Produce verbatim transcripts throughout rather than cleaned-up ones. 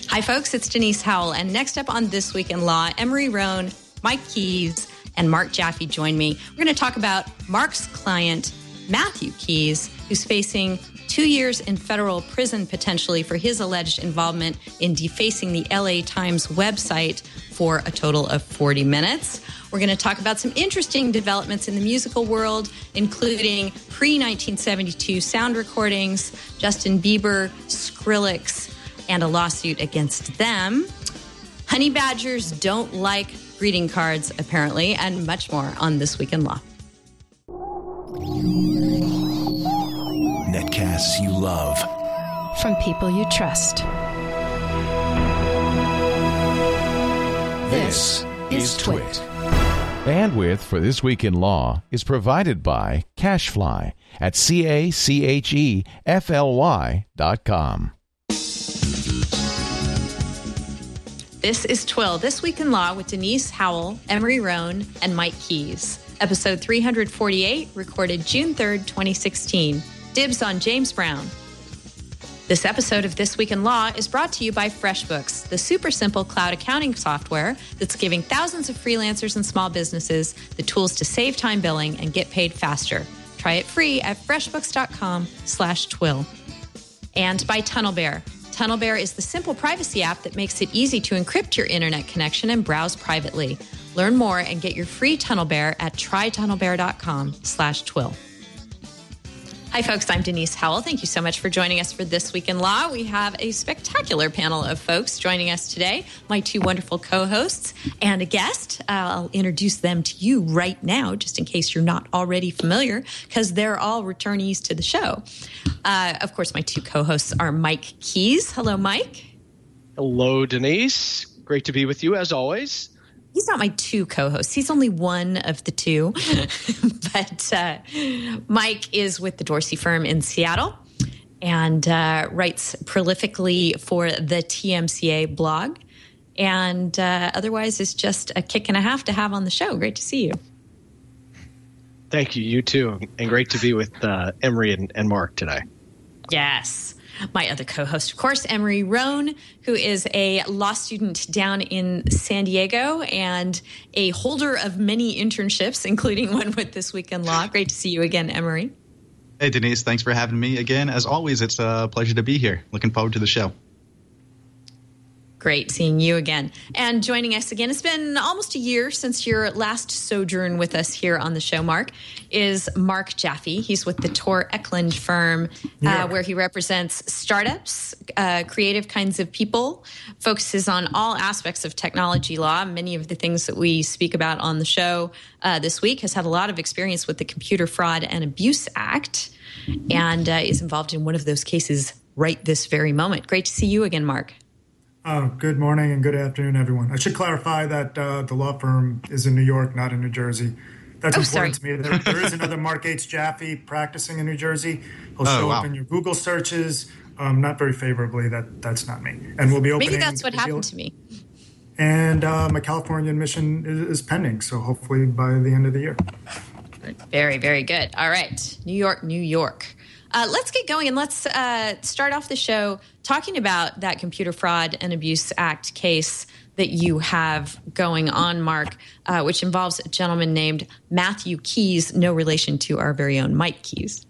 Hi, folks. It's Denise Howell. And next up on This Week in Law, Emery Roan, Mike Keyes, and Mark Jaffe join me. We're going to talk about Mark's client, Matthew Keyes, who's facing two years in federal prison potentially for his alleged involvement in defacing the L A Times website for a total of forty minutes. We're going to talk about some interesting developments in the musical world, including pre-nineteen seventy-two sound recordings, Justin Bieber, Skrillex, and a lawsuit against them. Honey badgers don't like greeting cards, apparently, and much more on This Week in Law. Netcasts you love. From people you trust. This is Twit. Bandwidth for This Week in Law is provided by CacheFly at C A C H E F L Y dot com. This is Twill, This Week in Law with Denise Howell, Emery Roan, and Mike Keyes. Episode three forty-eight, recorded June third, twenty sixteen. Dibs on James Brown. This episode of This Week in Law is brought to you by FreshBooks, the super simple cloud accounting software that's giving thousands of freelancers and small businesses the tools to save time billing and get paid faster. Try it free at freshbooks.com slash twill. And by TunnelBear. TunnelBear is the simple privacy app that makes it easy to encrypt your internet connection and browse privately. Learn more and get your free TunnelBear at trytunnelbear.com slash twill. Hi, folks. I'm Denise Howell. Thank you so much for joining us for This Week in Law. We have a spectacular panel of folks joining us today, my two wonderful co-hosts and a guest. Uh, I'll introduce them to you right now, just in case you're not already familiar, because they're all returnees to the show. Uh, of course, my two co-hosts are Mike Keyes. Hello, Mike. Hello, Denise. Great to be with you, as always. He's not my two co-hosts. He's only one of the two. But uh, Mike is with the Dorsey firm in Seattle and uh, writes prolifically for the T M C A blog. And uh, otherwise is just a kick and a half to have on the show. Great to see you. Thank you. You too. And great to be with uh, Emery and, and Mark today. Yes. My other co-host, of course, Emery Roan, who is a law student down in San Diego and a holder of many internships, including one with This Week in Law. Great to see you again, Emery. Hey, Denise. Thanks for having me again. As always, it's a pleasure to be here. Looking forward to the show. Great seeing you again. And joining us again, it's been almost a year since your last sojourn with us here on the show, Mark, is Mark Jaffe. He's with the Tor Eklund firm, yeah. uh, where he represents startups, uh, creative kinds of people, focuses on all aspects of technology law. Many of the things that we speak about on the show uh, this week, has had a lot of experience with the Computer Fraud and Abuse Act, and uh, is involved in one of those cases right this very moment. Great to see you again, Mark. Uh, good morning and good afternoon, everyone. I should clarify that uh, the law firm is in New York, not in New Jersey. That's oh, important sorry. to me. There, there is another Mark H. Jaffe practicing in New Jersey. He'll show oh, wow. up in your Google searches, um, not very favorably. That That's not me. And we'll be opening. Maybe that's what happened to me. And uh, my California admission is, is pending, so hopefully by the end of the year. Very, very good. All right. New York, New York. Uh, let's get going and let's uh, start off the show talking about that Computer Fraud and Abuse Act case that you have going on, Mark, uh, which involves a gentleman named Matthew Keyes, no relation to our very own Mike Keyes.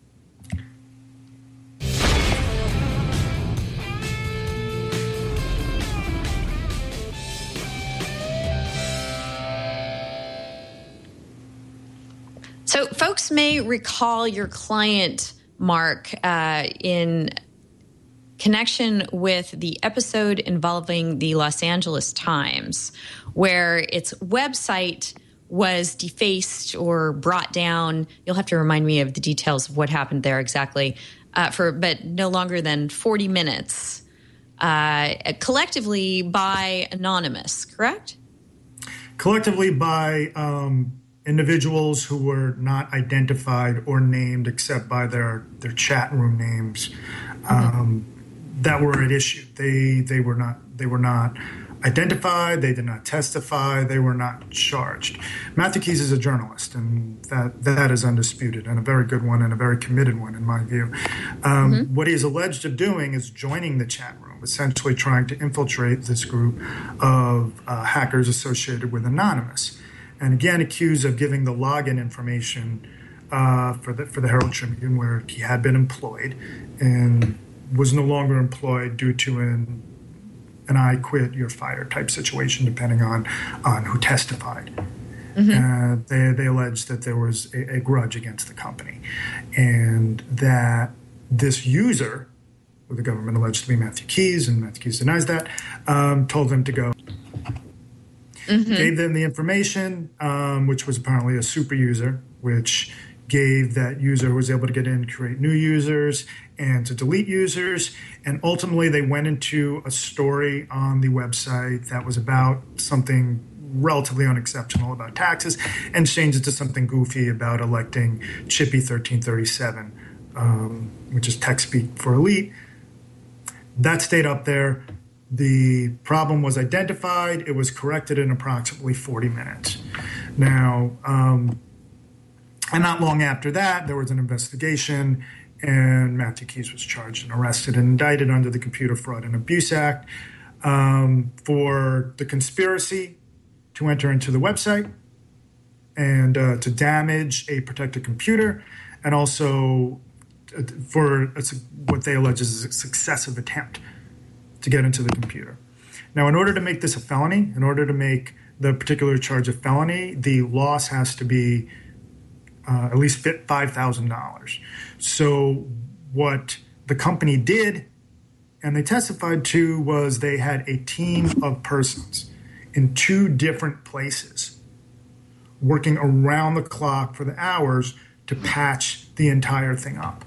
So folks may recall your client, Mark, uh, in connection with the episode involving the Los Angeles Times, where its website was defaced or brought down. You'll have to remind me of the details of what happened there exactly, uh, for but no longer than forty minutes, uh, collectively by Anonymous, correct? Collectively by um individuals who were not identified or named except by their, their chat room names. Mm-hmm. Um, that were at issue. They they were not they were not identified. They did not testify. They were not charged. Matthew Keys is a journalist, and that that is undisputed, and a very good one, and a very committed one in my view. Um, mm-hmm. What he is alleged of doing is joining the chat room, essentially trying to infiltrate this group of uh, hackers associated with Anonymous, and again accused of giving the login information uh, for the for the Herald Tribune, where he had been employed and was no longer employed due to an an I quit, you're fired type situation, depending on, on who testified. Mm-hmm. Uh, they, they alleged that there was a, a grudge against the company, and that this user, who the government alleged to be Matthew Keys, and Matthew Keys denies that, um, told them to go. Mm-hmm. Gave them the information, um, which was apparently a super user, which gave that user who was able to get in, create new users, and to delete users. And ultimately, they went into a story on the website that was about something relatively unexceptional about taxes, and changed it to something goofy about electing Chippy thirteen thirty-seven, um, which is tech speak for elite. That stayed up there. The problem was identified. It was corrected in approximately forty minutes. Now, um, and not long after that, there was an investigation, and Matthew Keys was charged and arrested and indicted under the Computer Fraud and Abuse Act um, for the conspiracy to enter into the website and uh, to damage a protected computer, and also for a, what they allege is a successive attempt to get into the computer. Now, in order to make this a felony, in order to make the particular charge a felony, the loss has to be Uh, at least five thousand dollars. So what the company did, and they testified to, was they had a team of persons in two different places working around the clock for the hours to patch the entire thing up.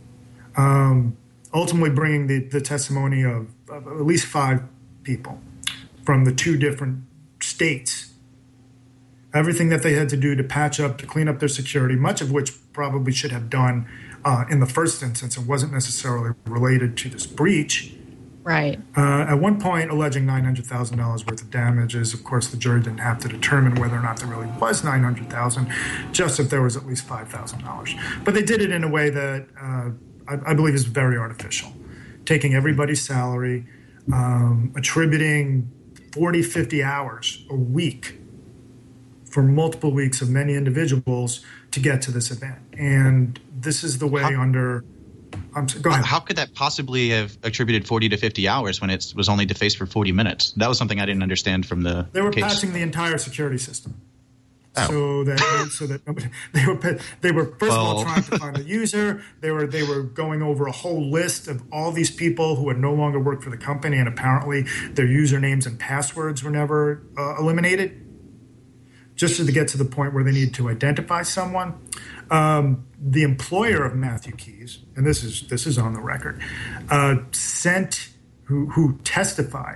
Um, ultimately bringing the, the testimony of, of at least five people from the two different states. Everything that they had to do to patch up, to clean up their security, much of which probably should have done uh, in the first instance and wasn't necessarily related to this breach. Right. Uh, at one point, alleging nine hundred thousand dollars worth of damages. Of course, the jury didn't have to determine whether or not there really was nine hundred thousand dollars, just if there was at least five thousand dollars. But they did it in a way that uh, I, I believe is very artificial, taking everybody's salary, um, attributing forty, fifty hours a week for multiple weeks of many individuals to get to this event. And this is the way how, under... I'm sorry, go ahead. How could that possibly have attributed forty to fifty hours when it was only defaced for forty minutes? That was something I didn't understand from the They were case. patching the entire security system. Oh. So that so that nobody, they were they were first well. of all trying to find the user. They were they were going over a whole list of all these people who had no longer worked for the company, and apparently their usernames and passwords were never uh, eliminated, just to get to the point where they needed to identify someone. Um, the employer of Matthew Keys, and this is this is on the record, uh, sent who who testified,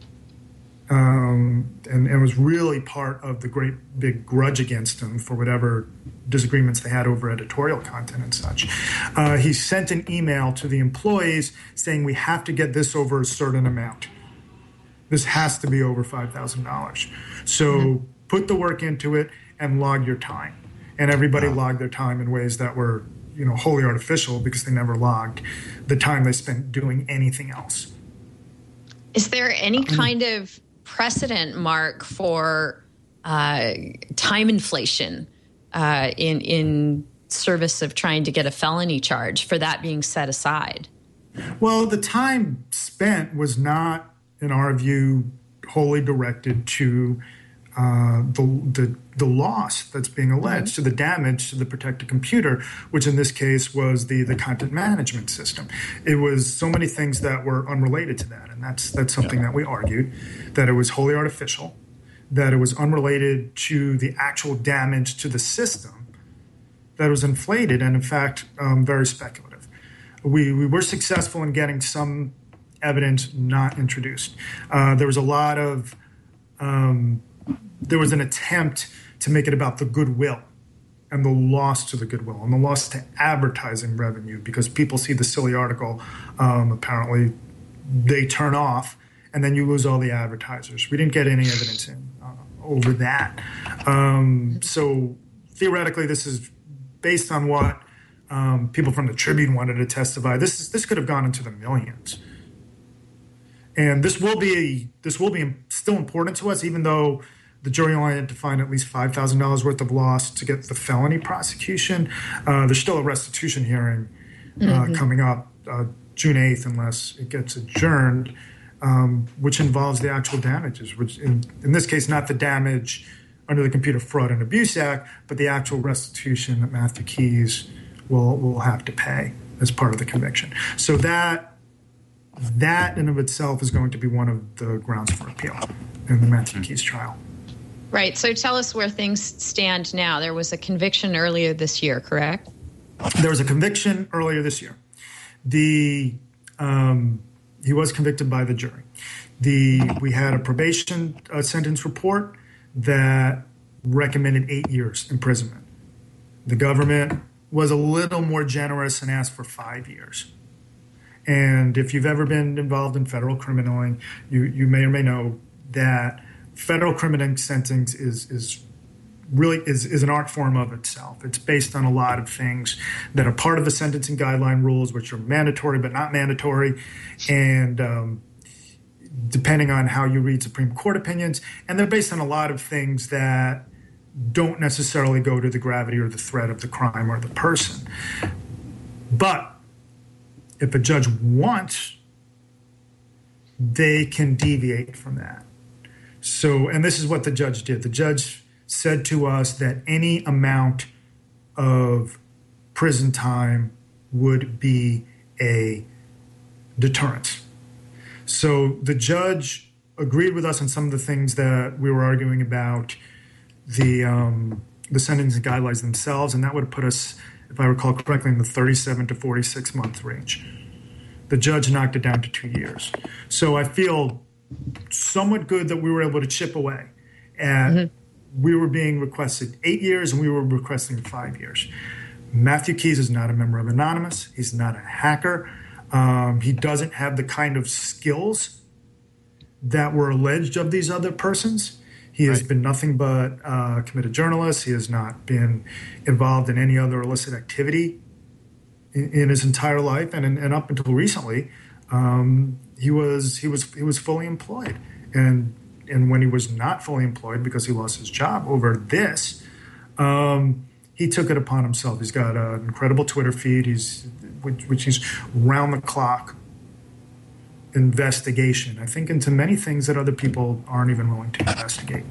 um, and, and was really part of the great big grudge against him for whatever disagreements they had over editorial content and such. Uh, he sent an email to the employees saying, "We have to get this over a certain amount. This has to be over five thousand dollars. So." Mm-hmm. Put the work into it and log your time. And everybody wow. logged their time in ways that were, you know, wholly artificial, because they never logged the time they spent doing anything else. Is there any kind of precedent, Mark, for uh, time inflation uh, in in service of trying to get a felony charge, for that being set aside? Well, the time spent was not, in our view, wholly directed to Uh, the, the the loss that's being alleged, mm-hmm. to the damage to the protected computer, which in this case was the the content management system. It was so many things that were unrelated to that, and that's that's something yeah. that we argued, that it was wholly artificial, that it was unrelated to the actual damage to the system, that it was inflated and in fact um, very speculative. We we were successful in getting some evidence not introduced. Uh, there was a lot of um, There was an attempt to make it about the goodwill and the loss to the goodwill and the loss to advertising revenue, because people see the silly article um, apparently they turn off, and then you lose all the advertisers. We didn't get any evidence in uh, over that. Um, so theoretically, this is based on what um, people from the Tribune wanted to testify. This is, this could have gone into the millions. And this will be this will be still important to us, even though the jury only had to find at least five thousand dollars worth of loss to get the felony prosecution. Uh, there's still a restitution hearing uh, mm-hmm. coming up uh, June eighth, unless it gets adjourned, um, which involves the actual damages, which in, in this case, not the damage under the Computer Fraud and Abuse Act, but the actual restitution that Matthew Keys will, will have to pay as part of the conviction. So that That in of itself is going to be one of the grounds for appeal in the Matthew Keys trial. Right. So tell us where things stand now. There was a conviction earlier this year, correct? There was a conviction earlier this year. The um, he was convicted by the jury. The we had a probation uh, sentence report that recommended eight years imprisonment. The government was a little more generous and asked for five years. And if you've ever been involved in federal criminaling, you, you may or may know that federal criminal sentencing is is really is, is an art form of itself. It's based on a lot of things that are part of the sentencing guideline rules, which are mandatory but not mandatory, and um, depending on how you read Supreme Court opinions, and they're based on a lot of things that don't necessarily go to the gravity or the threat of the crime or the person. But if a judge wants, they can deviate from that. So, and this is what the judge did. The judge said to us that any amount of prison time would be a deterrent. So the judge agreed with us on some of the things that we were arguing about the um, the sentencing guidelines themselves, and that would put us, if I recall correctly, in the thirty-seven to forty-six month range. The judge knocked it down to two years. So I feel somewhat good that we were able to chip away. And mm-hmm. we were being requested eight years and we were requesting five years. Matthew Keys is not a member of Anonymous. He's not a hacker. Um, he doesn't have the kind of skills that were alleged of these other persons. He has right. been nothing but a committed journalist. He has not been involved in any other illicit activity in, in his entire life, and, and up until recently, um, he was he was he was fully employed. And and when he was not fully employed because he lost his job over this, um, he took it upon himself. He's got an incredible Twitter feed. He's which, which is round the clock investigation, I think, into many things that other people aren't even willing to investigate.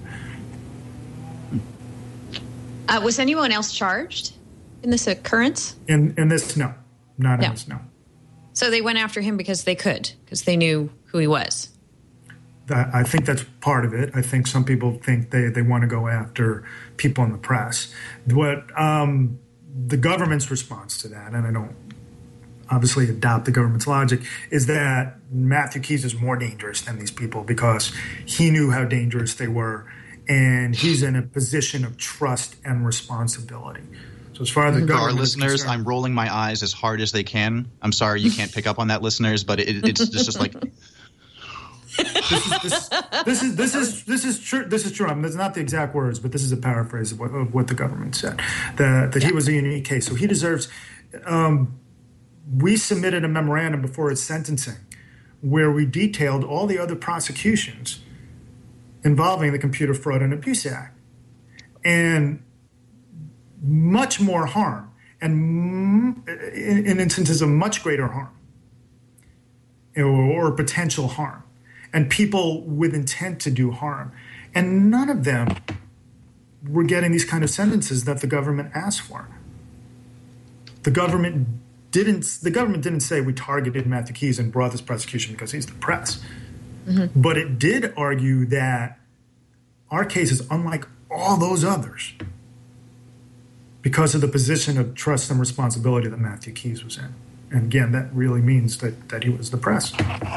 Uh, was anyone else charged in this occurrence? In in this, no. Not no. in this, no. So they went after him because they could, because they knew who he was. That, I think that's part of it. I think some people think they, they want to go after people in the press. What um, the government's response to that, and I don't obviously adopt the government's logic, is that Matthew Keys is more dangerous than these people because he knew how dangerous they were, and he's in a position of trust and responsibility. So as far as the For government our listeners, is concerned, I'm rolling my eyes as hard as they can. I'm sorry you can't pick up on that, listeners, but it, it's, it's just like this is this, this is this is this is true. This is true. I mean, that's not the exact words, but this is a paraphrase of what, of what the government said, that that he was a unique case. So he deserves. Um, we submitted a memorandum before his sentencing, where we detailed all the other prosecutions involving the Computer Fraud and Abuse Act, and much more harm, and in, in instances of much greater harm, or, or potential harm, and people with intent to do harm. And none of them were getting these kind of sentences that the government asked for. The government didn't, the government didn't say we targeted Matthew Keys and brought this prosecution because he's the press. Mm-hmm. But it did argue that our case is unlike all those others because of the position of trust and responsibility that Matthew Keys was in. And again, that really means that, that he was the press.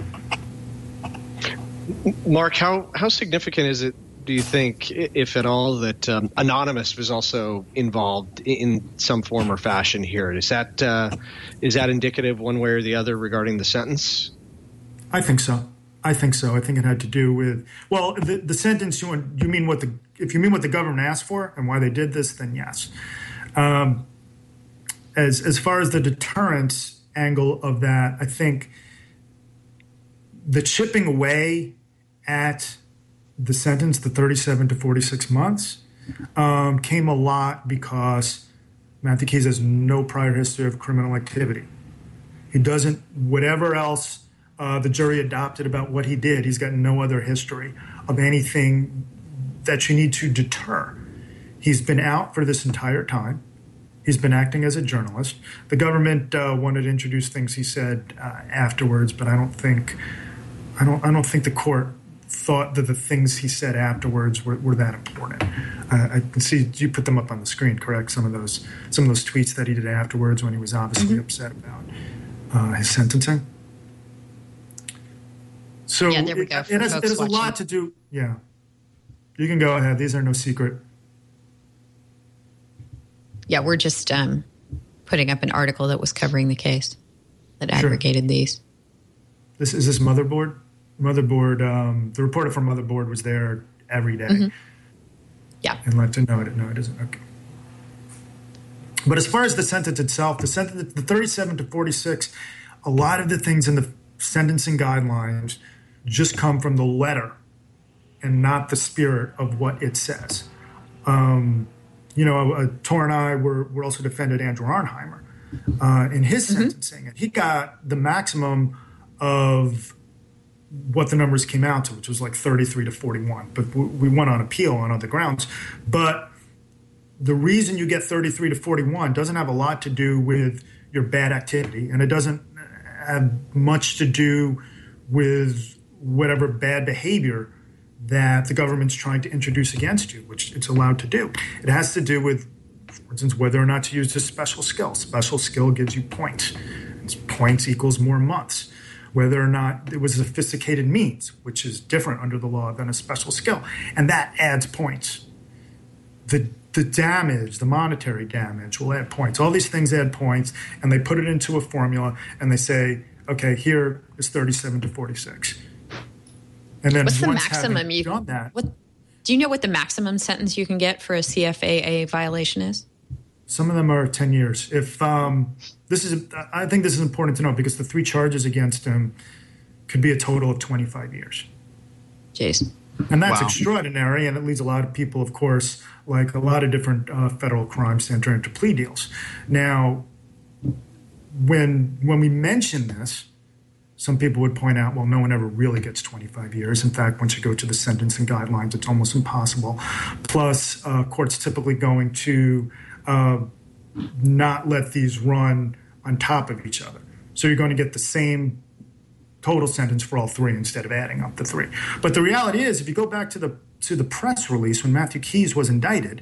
Mark, how, how significant is it, do you think, if at all, that um, Anonymous was also involved in some form or fashion here? Is that uh, is that indicative one way or the other regarding the sentence? I think so. I think so. I think it had to do with, well, the, the sentence, you, want, you mean what the, if you mean what the government asked for and why they did this, then yes. Um, as, as far as the deterrence angle of that, I think the chipping away at the sentence, the thirty-seven to forty-six months, um, came a lot because Matthew Keys has no prior history of criminal activity. He doesn't, whatever else uh, the jury adopted about what he did, he's got no other history of anything that you need to deter. He's been out for this entire time. He's been acting as a journalist. The government uh, wanted to introduce things he said uh, afterwards, but I don't think, I don't, I don't think the court thought that the things he said afterwards were, were that important. Uh, I can see you put them up on the screen, correct? Some of those, some of those tweets that he did afterwards when he was obviously mm-hmm. upset about uh, his sentencing. So yeah, there we go. It, it has, it has a lot to do. Yeah, you can go ahead. These are no secret. Yeah, we're just um, putting up an article that was covering the case that aggregated sure. these. This is this Motherboard. Motherboard. Um, the reporter from Motherboard was there every day. Mm-hmm. Yeah, and let to know it. No, it isn't. Okay. But as far as the sentence itself, the sentence, the thirty-seven to forty-six, a lot of the things in the sentencing guidelines just come from the letter and not the spirit of what it says. Um, you know, uh, Tor and I were, were also defended Andrew Arnheimer uh, in his mm-hmm. sentencing. And he got the maximum of what the numbers came out to, which was like thirty-three to forty-one. But we, we went on appeal on other grounds. But the reason you get thirty-three to forty-one doesn't have a lot to do with your bad activity, and it doesn't have much to do with whatever bad behavior that the government's trying to introduce against you, which it's allowed to do. It has to do with, for instance, whether or not to use this special skill. Special skill gives you points. And points equals more months. Whether or not it was a sophisticated means, which is different under the law than a special skill. And that adds points. The the damage, the monetary damage will add points. All these things add points, and they put it into a formula, and they say, okay, here is thirty-seven to forty-six. And then what's the once maximum you done that, what, do you know what the maximum sentence you can get for a C F A A violation is? Some of them are ten years. If um, this is, I think this is important to know because the three charges against him could be a total of twenty-five years. Jeez. And that's wow. extraordinary, and it leads a lot of people, of course, like a lot of different uh, federal crimes to enter into plea deals. Now, when when we mention this, some people would point out, well, no one ever really gets twenty-five years. In fact, once you go to the sentencing guidelines, it's almost impossible. Plus, uh, courts typically going to uh, not let these run on top of each other. So you're going to get the same total sentence for all three instead of adding up the three. But the reality is, if you go back to the to the press release when Matthew Keys was indicted,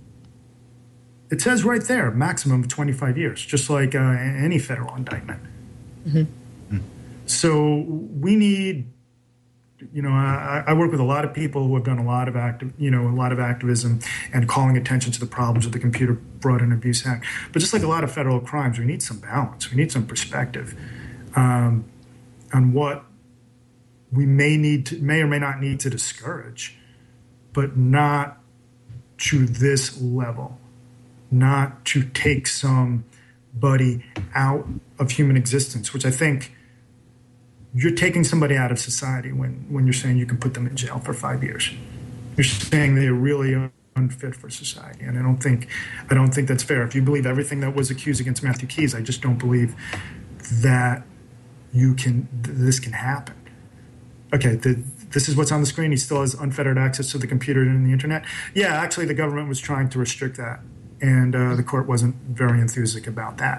it says right there, maximum of twenty-five years, just like uh, any federal indictment. Mm-hmm. Mm-hmm. So we need, you know, I, I work with a lot of people who have done a lot of active, you know, a lot of activism and calling attention to the problems of the Computer Fraud and Abuse Act. But just like a lot of federal crimes, we need some balance. We need some perspective um, on what we may need to, may or may not need to discourage, but not to this level. Not to take somebody out of human existence, which I think you're taking somebody out of society when, when you're saying you can put them in jail for five years. You're saying they're really unfit for society, and I don't think I don't think that's fair. If you believe everything that was accused against Matthew Keys, I just don't believe that you can this can happen. Okay, the, this is what's on the screen. He still has unfettered access to the computer and the internet. Yeah, actually, the government was trying to restrict that. And uh, the court wasn't very enthusiastic about that.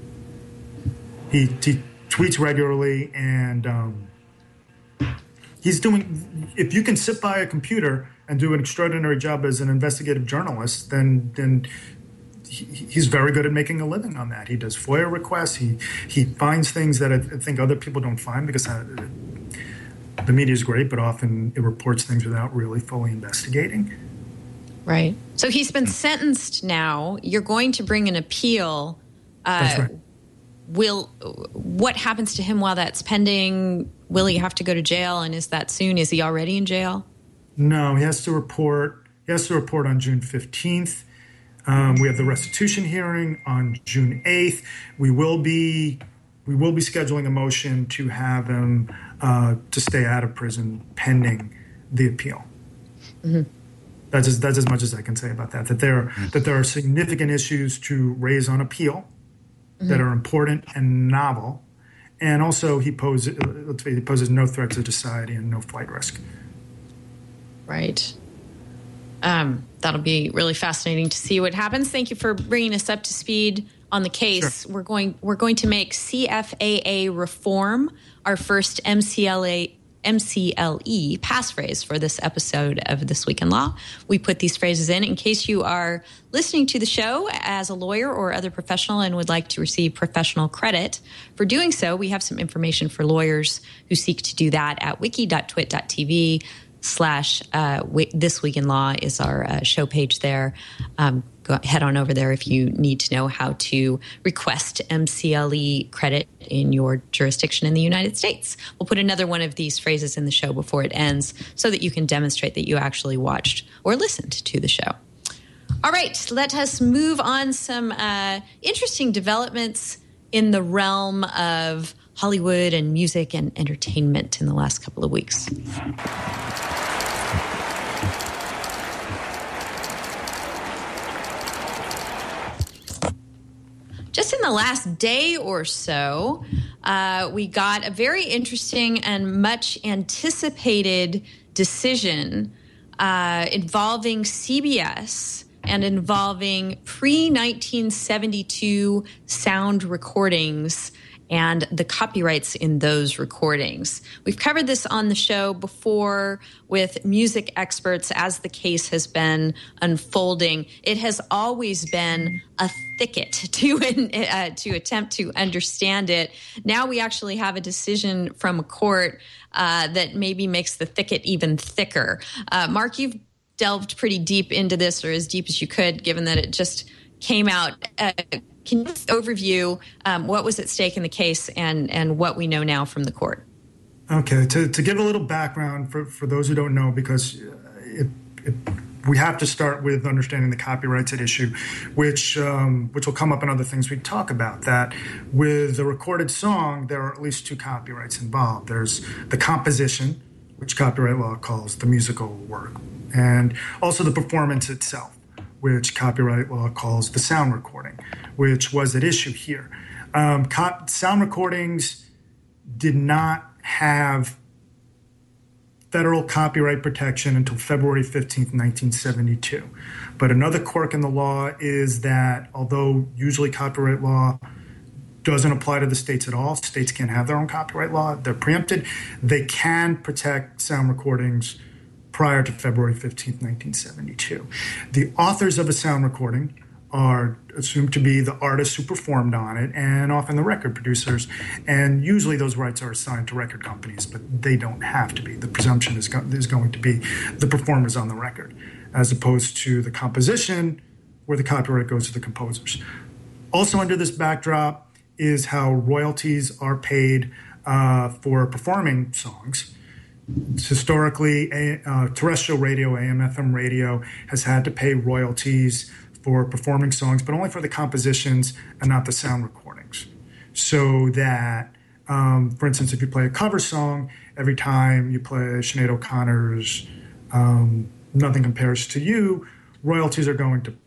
He, he tweets regularly, and um, he's doing. If you can sit by a computer and do an extraordinary job as an investigative journalist, then then he, he's very good at making a living on that. He does FOIA requests. He he finds things that I think other people don't find because I, the media is great, but often it reports things without really fully investigating. Right. So he's been sentenced now. You're going to bring an appeal. Uh, That's right. Will what happens to him while that's pending? will he have to go to jail, and is that soon? Is he already in jail? No, he has to report. He has to report on June fifteenth. Um, we have the restitution hearing on June eighth. We will be we will be scheduling a motion to have him uh, to stay out of prison pending the appeal. Mm-hmm. That's as, that's as much as I can say about that. That there that there are significant issues to raise on appeal mm-hmm. that are important and novel, and also he poses he poses no threat to society and no flight risk. Right. Um, that'll be really fascinating to see what happens. Thank you for bringing us up to speed on the case. Sure. We're going we're going to make C F A A reform our first M C L A M C L E passphrase for this episode of This Week in Law. We put these phrases in in case you are listening to the show as a lawyer or other professional and would like to receive professional credit for doing so. We have some information for lawyers who seek to do that at wiki.twit.tv slash uh, This Week in Law is our uh, show page there. Um, go head on over there if you need to know how to request M C L E credit in your jurisdiction in the United States. We'll put another one of these phrases in the show before it ends so that you can demonstrate that you actually watched or listened to the show. All right, let us move on. Some uh, interesting developments in the realm of Hollywood and music and entertainment in the last couple of weeks. Just in the last day or so, uh, we got a very interesting and much anticipated decision uh, involving C B S and involving pre nineteen seventy-two sound recordings and the copyrights in those recordings. We've covered this on the show before with music experts as the case has been unfolding. It has always been a thicket to uh, to attempt to understand it. Now we actually have a decision from a court uh, that maybe makes the thicket even thicker. Uh, Mark, you've delved pretty deep into this, or as deep as you could, given that it just came out. Uh, Can you overview um, what was at stake in the case and, and what we know now from the court? Okay, to, to give a little background for, for those who don't know, because it, it, we have to start with understanding the copyrights at issue, which um, which will come up in other things we talk about. That with a recorded song, there are at least two copyrights involved. There's the composition, which copyright law calls the musical work, and also the performance itself, which copyright law calls the sound recording, which was at issue here. Um, co- sound recordings did not have federal copyright protection until February fifteenth, nineteen seventy-two. But another quirk in the law is that although usually copyright law doesn't apply to the states at all, states can't have their own copyright law, they're preempted, they can protect sound recordings prior to February fifteenth, nineteen seventy-two. The authors of a sound recording are assumed to be the artists who performed on it and often the record producers. And usually those rights are assigned to record companies, but they don't have to be. The presumption is, go- is going to be the performers on the record, as opposed to the composition where the copyright goes to the composers. Also under this backdrop is how royalties are paid uh, for performing songs. Historically, uh, terrestrial radio, A M F M radio, has had to pay royalties for performing songs, but only for the compositions and not the sound recordings. So that, um, for instance, if you play a cover song, every time you play Sinead O'Connor's um, Nothing Compares to You, royalties are going to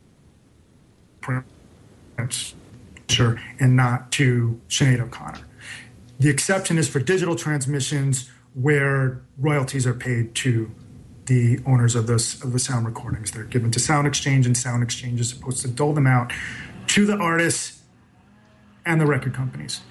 Prince and not to Sinead O'Connor. The exception is for digital transmissions, where royalties are paid to the owners of, those, of the sound recordings. They're given to Sound Exchange, and Sound Exchange is supposed to dole them out to the artists and the record companies.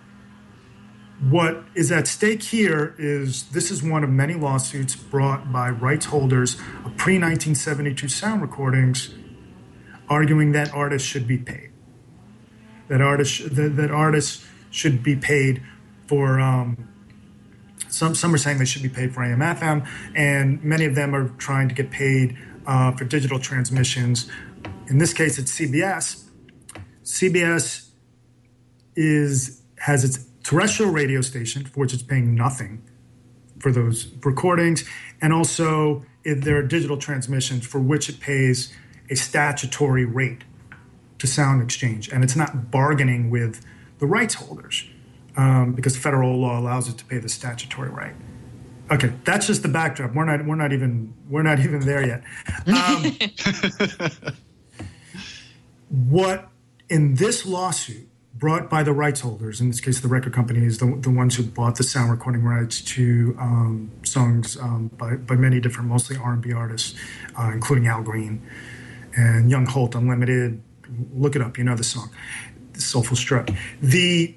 What is at stake here is this is one of many lawsuits brought by rights holders of pre nineteen seventy-two sound recordings, arguing that artists should be paid. That artists, that, that artists should be paid for... Um, Some some are saying they should be paid for A M F M, and many of them are trying to get paid uh, for digital transmissions. In this case, it's C B S. C B S is has its terrestrial radio station, for which it's paying nothing for those recordings, and also if there are digital transmissions for which it pays a statutory rate to Sound Exchange. And it's not bargaining with the rights holders um, because federal law allows it to pay the statutory rate. Okay, that's just the backdrop. We're not we're not even we're not even there yet. Um, what in this lawsuit brought by the rights holders, in this case the record companies, the, the ones who bought the sound recording rights to um, songs um, by, by many different, mostly R and B artists, uh, including Al Green and Young Holt Unlimited. Look it up, you know the song, Soulful Strut. The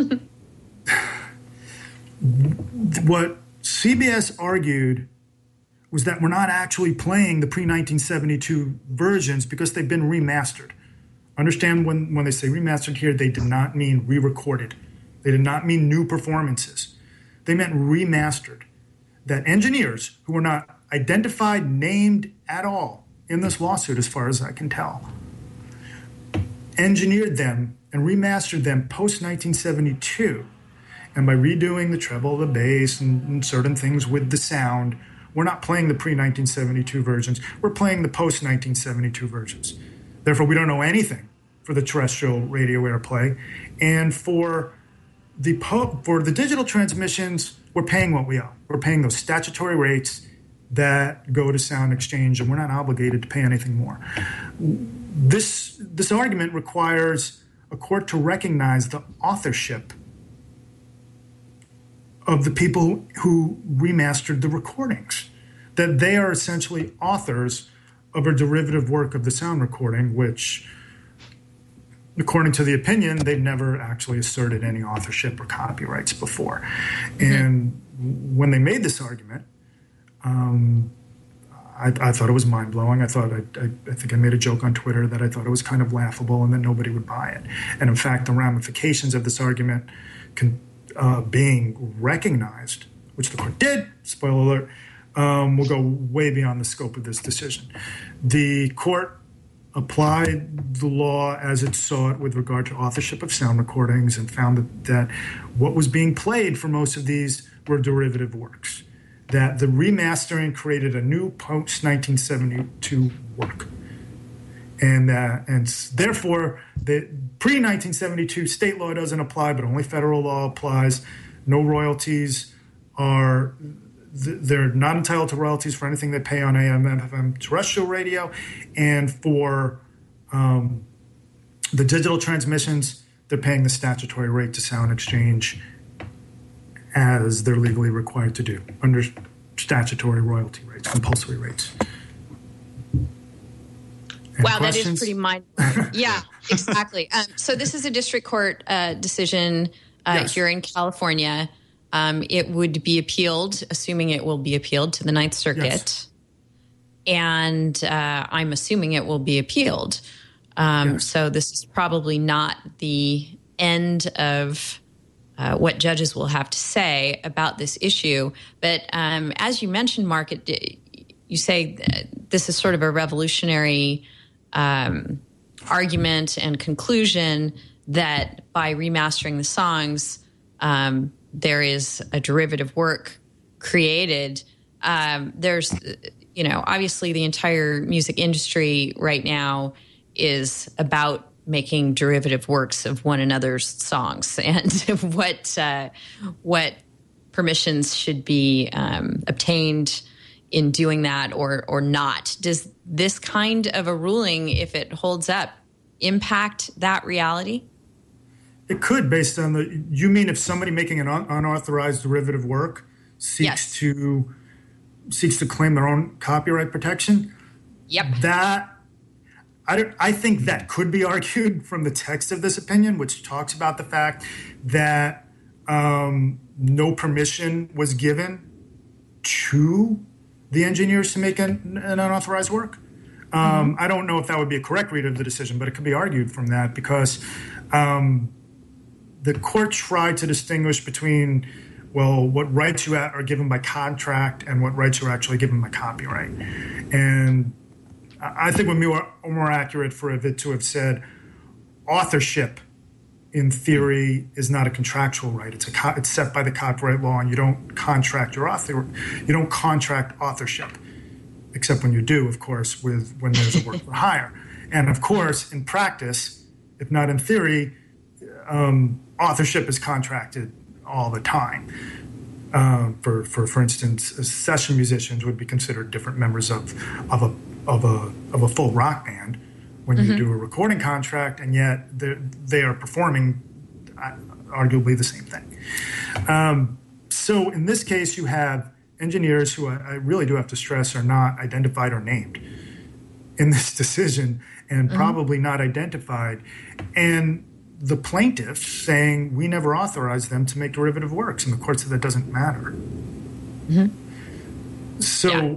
what C B S argued was that we're not actually playing the pre nineteen seventy-two versions because they've been remastered. Understand when, when they say remastered here, they did not mean re-recorded. They did not mean new performances. They meant remastered. That engineers who were not identified, named at all in this lawsuit, as far as I can tell, engineered them and remastered them post nineteen seventy-two. And by redoing the treble, the bass, and, and certain things with the sound, we're not playing the pre nineteen seventy-two versions. We're playing the post nineteen seventy-two versions. Therefore, we don't know anything for the terrestrial radio airplay. And for the po- for the digital transmissions, we're paying what we owe. We're paying those statutory rates that go to Sound Exchange, and we're not obligated to pay anything more. This, this argument requires a court to recognize the authorship of the people who remastered the recordings, that they are essentially authors of a derivative work of the sound recording, which, according to the opinion, they've never actually asserted any authorship or copyrights before. Mm-hmm. And when they made this argument, um, I, I thought it was mind-blowing. I thought, I, I, I think I made a joke on Twitter that I thought it was kind of laughable and that nobody would buy it. And in fact, the ramifications of this argument can, uh, being recognized, which the court did, spoiler alert, Um, will go way beyond the scope of this decision. The court applied the law as it saw it with regard to authorship of sound recordings and found that, that what was being played for most of these were derivative works, that the remastering created a new post nineteen seventy-two work. And, uh, and therefore, the pre nineteen seventy-two state law doesn't apply, but only federal law applies. No royalties are... They're not entitled to royalties for anything they pay on A M, F M, terrestrial radio. And for um, the digital transmissions, they're paying the statutory rate to Sound Exchange as they're legally required to do under statutory royalty rates, compulsory rates. Any wow, questions? That is pretty mind-blowing. Yeah, exactly. Um, so this is a district court uh, decision uh, yes. here in California. Um, it would be appealed, assuming it will be appealed to the Ninth Circuit. Yes. And uh, I'm assuming it will be appealed. Um, yes. So this is probably not the end of uh, what judges will have to say about this issue. But um, as you mentioned, Mark, it, you say this is sort of a revolutionary um, argument and conclusion that by remastering the songs, um, there is a derivative work created. Um, there's, you know, obviously the entire music industry right now is about making derivative works of one another's songs and what uh, what permissions should be um, obtained in doing that or or not. Does this kind of a ruling, if it holds up, impact that reality? It could, based on the. You mean if somebody making an un- unauthorized derivative work seeks yes. to seeks to claim their own copyright protection? Yep. That I don't. I think that could be argued from the text of this opinion, which talks about the fact that um, no permission was given to the engineers to make an, an unauthorized work. Um, mm-hmm. I don't know if that would be a correct read of the decision, but it could be argued from that because. Um, The court tried to distinguish between, well, what rights you are given by contract and what rights you are actually given by copyright. And I think it would be more, more accurate for it to have said authorship in theory, is not a contractual right. It's a co- it's set by the copyright law, and you don't contract your author. You don't contract authorship, except when you do, of course, with when there's a work for hire. And of course, in practice, if not in theory, um, authorship is contracted all the time. Uh, for, for for instance, session musicians would be considered different members of of a of a of a full rock band when mm-hmm. you do a recording contract, and yet they are performing uh, arguably the same thing. Um, so in this case, you have engineers who I, I really do have to stress are not identified or named in this decision, and mm-hmm. probably not identified, and the plaintiffs saying we never authorized them to make derivative works, and the court said that doesn't matter. Mm-hmm. So yeah.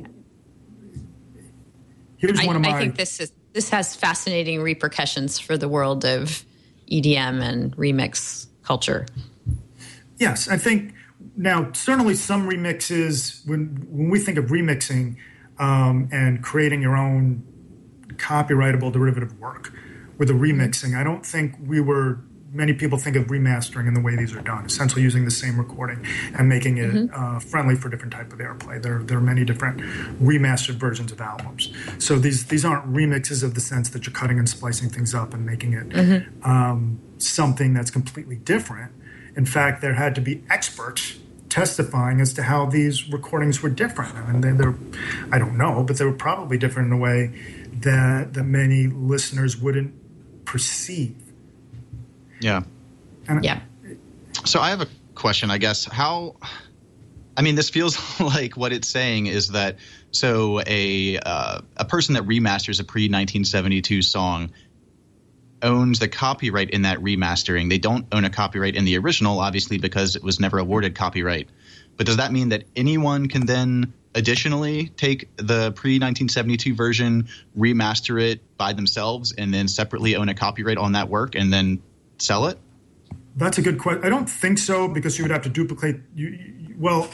here's I, one of my. I think this is this has fascinating repercussions for the world of E D M and remix culture. Yes, I think now certainly some remixes. When when we think of remixing um, and creating your own copyrightable derivative work. With the remixing, I don't think we were, many people think of remastering in the way these are done, essentially using the same recording and making it mm-hmm. uh, friendly for different type of airplay. There, there are many different remastered versions of albums. So these these aren't remixes of the sense that you're cutting and splicing things up and making it mm-hmm. um, something that's completely different. In fact, there had to be experts testifying as to how these recordings were different. I mean, they, they're, I don't know, but they were probably different in a way that that many listeners wouldn't perceive. Yeah. And yeah. So I have a question, I guess. How, I mean, this feels like what it's saying is that, so a uh, a person that remasters a pre nineteen seventy-two song owns the copyright in that remastering. They don't own a copyright in the original, obviously, because it was never awarded copyright. But does that mean that anyone can then additionally take the pre nineteen seventy-two version, remaster it by themselves, and then separately own a copyright on that work and then sell it? That's a good question. I don't think so, because you would have to duplicate. You, you, well,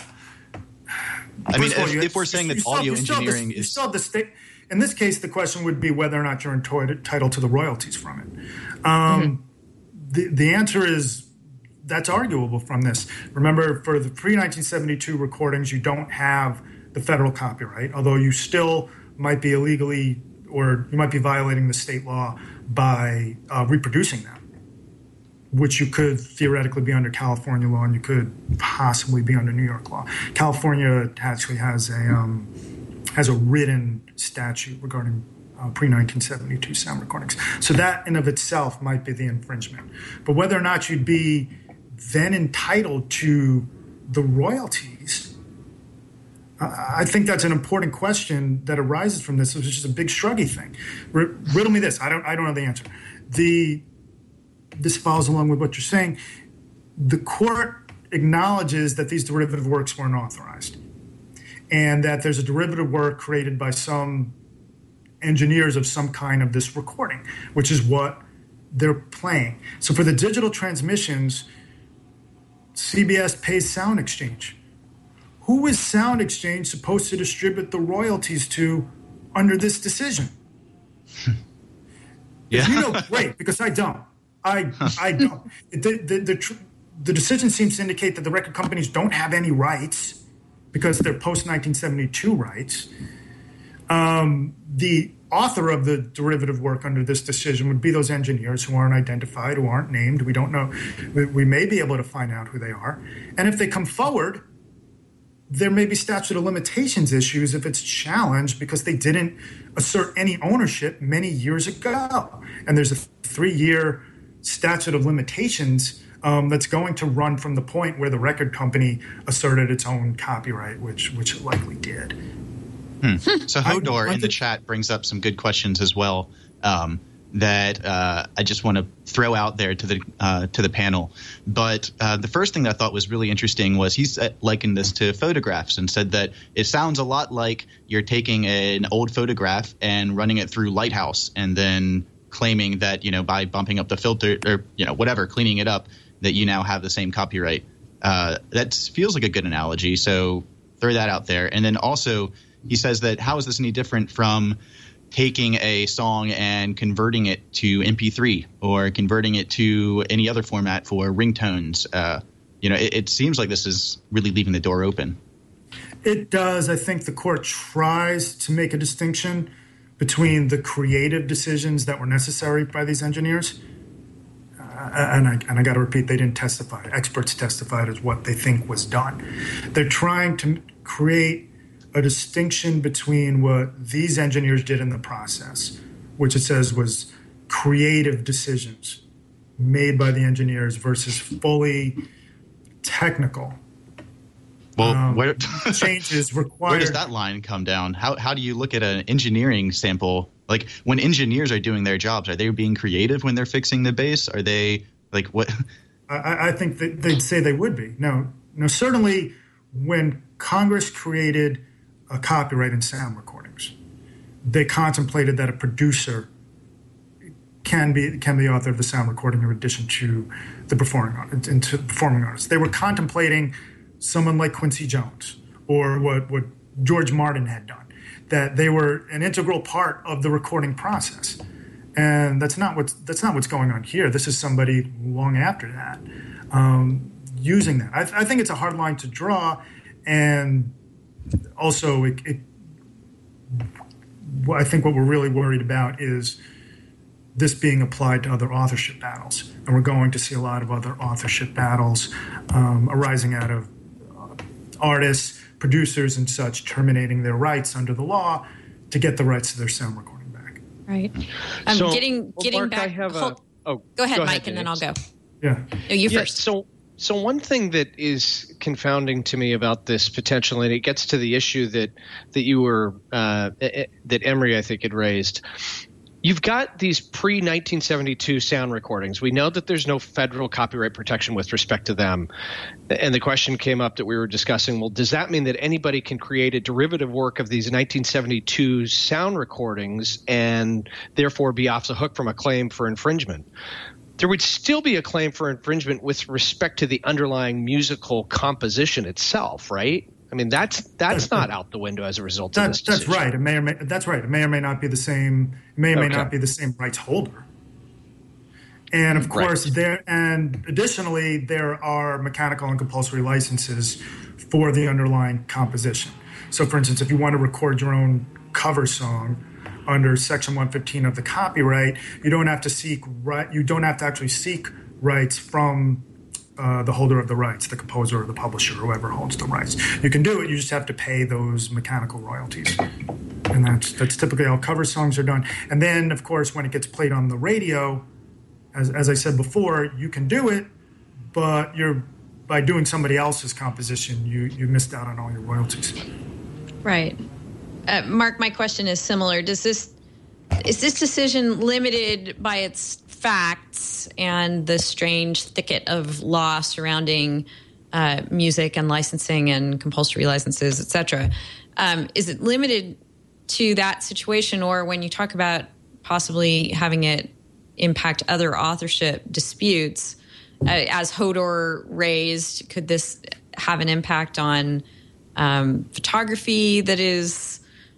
I mean, all, if, if we're saying that audio still, engineering the, is still the state. In this case, the question would be whether or not you're entitled to the royalties from it. Um, mm-hmm. the, the answer is that's arguable from this. Remember, for the pre nineteen seventy-two recordings, you don't have the federal copyright, although you still might be illegally, or you might be violating the state law by uh, reproducing them, which you could theoretically be under California law, and you could possibly be under New York law. California actually has a um, has a written statute regarding uh, pre nineteen seventy-two sound recordings. So that in of itself might be the infringement. But whether or not you'd be then entitled to the royalties, I think that's an important question that arises from this, which is a big shruggy thing. R- riddle me this. I don't I don't know the answer. The This follows along with what you're saying. The court acknowledges that these derivative works weren't authorized, and that there's a derivative work created by some engineers of some kind of this recording, which is what they're playing. So for the digital transmissions, C B S pays Sound Exchange. Who is Sound Exchange supposed to distribute the royalties to under this decision? Yeah. If you know, great, because I don't. I I don't. The, the, the, the decision seems to indicate that the record companies don't have any rights because they're post nineteen seventy-two rights. Um, the author of the derivative work under this decision would be those engineers who aren't identified, who aren't named. We don't know. We, we may be able to find out who they are. And if they come forward, there may be statute of limitations issues if it's challenged because they didn't assert any ownership many years ago. And there's a three-year statute of limitations um, that's going to run from the point where the record company asserted its own copyright, which which it likely did. Hmm. So Hodor I, I in the chat brings up some good questions as well um, that uh, I just want to throw out there to the uh, to the panel. But uh, the first thing that I thought was really interesting was he likened this to photographs and said that it sounds a lot like you're taking an old photograph and running it through Lighthouse and then claiming that, you know, by bumping up the filter or, you know, whatever, cleaning it up, that you now have the same copyright. Uh, that feels like a good analogy. So throw that out there. And then also he says that how is this any different from taking a song and converting it to M P three or converting it to any other format for ringtones. Uh, you know, it, it seems like this is really leaving the door open. It does. I think the court tries to make a distinction between the creative decisions that were necessary by these engineers. Uh, and I, and I got to repeat, they didn't testify. Experts testified as what they think was done. They're trying to create a distinction between what these engineers did in the process, which it says was creative decisions made by the engineers versus fully technical Well, um, where, changes required. Where does that line come down? How how do you look at an engineering sample? Like when engineers are doing their jobs, are they being creative when they're fixing the bass? Are they like what? I, I think that they'd say they would be. No, no. Certainly, when Congress created a copyright in sound recordings, they contemplated that a producer can be can be the author of the sound recording in addition to the performing and to performing artists. They were contemplating someone like Quincy Jones or what, what George Martin had done, that they were an integral part of the recording process. And that's not what's, that's not what's going on here. This is somebody long after that um, using that. I, I think it's a hard line to draw. And also, it, it, I think what we're really worried about is this being applied to other authorship battles. And we're going to see a lot of other authorship battles um, arising out of artists, producers, and such terminating their rights under the law to get the rights to their sound recording back. Right. I'm so, getting getting well, Mark, back. I have hold, a, oh, go ahead, go Mike, ahead, and then I'll go. Yeah. No, you yeah, first. So, so one thing that is confounding to me about this potential, and it gets to the issue that that you were uh, that Emery, I think, had raised. You've got these pre nineteen seventy-two sound recordings. We know that there's no federal copyright protection with respect to them. And the question came up that we were discussing, well, does that mean that anybody can create a derivative work of these nineteen seventy-two sound recordings and therefore be off the hook from a claim for infringement? There would still be a claim for infringement with respect to the underlying musical composition itself, right? I mean, that's that's not out the window as a result of that, this decision. That's right. It may or may that's right. It may or may not be the same. It may or may Okay. not be the same rights holder. And of course, Right. there and additionally, there are mechanical and compulsory licenses for the underlying composition. So, for instance, if you want to record your own cover song under Section one fifteen of the copyright, you don't have to seek right. You don't have to actually seek rights from Uh, the holder of the rights, the composer or the publisher, whoever holds the rights. You can do it, you just have to pay those mechanical royalties. And that's that's typically how cover songs are done. And then, of course, when it gets played on the radio, as, as I said before, you can do it, but you're by doing somebody else's composition, you, you missed out on all your royalties. Right. Uh, Mark, my question is similar. Does this is this decision limited by its facts and the strange thicket of law surrounding uh, music and licensing and compulsory licenses, et cetera? Um, is it limited to that situation, or when you talk about possibly having it impact other authorship disputes, uh, as Hodor raised, could this have an impact on um, photography that is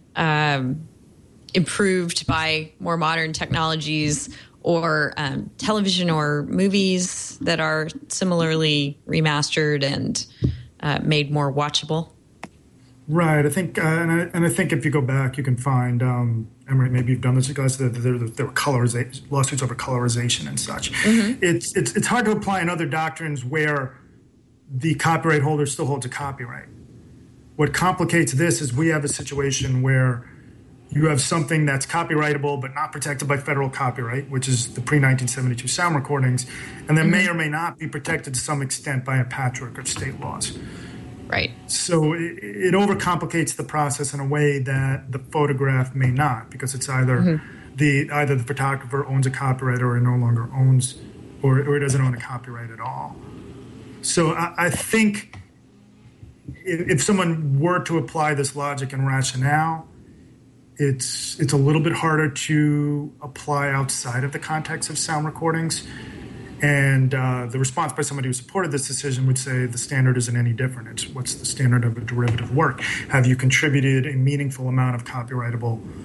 um, improved by more modern technologies, or um, television or movies that are similarly remastered and uh, made more watchable? Right. I think, uh, and, I, and I think if you go back, you can find, um, Emery, maybe you've done this, guys. There, there, there were coloriza- lawsuits over colorization and such. Mm-hmm. It's it's it's hard to apply in other doctrines where the copyright holder still holds a copyright. What complicates this is we have a situation where you have something that's copyrightable but not protected by federal copyright, which is the pre nineteen seventy-two sound recordings, and then mm-hmm. may or may not be protected to some extent by a patchwork of state laws. Right. So it, it overcomplicates the process in a way that the photograph may not, because it's either mm-hmm. the either the photographer owns a copyright or it no longer owns, or, or it doesn't own a copyright at all. So I, I think if, if someone were to apply this logic and rationale, it's it's a little bit harder to apply outside of the context of sound recordings. And uh, the response by somebody who supported this decision would say the standard isn't any different. It's what's the standard of a derivative work? Have you contributed a meaningful amount of copyrightable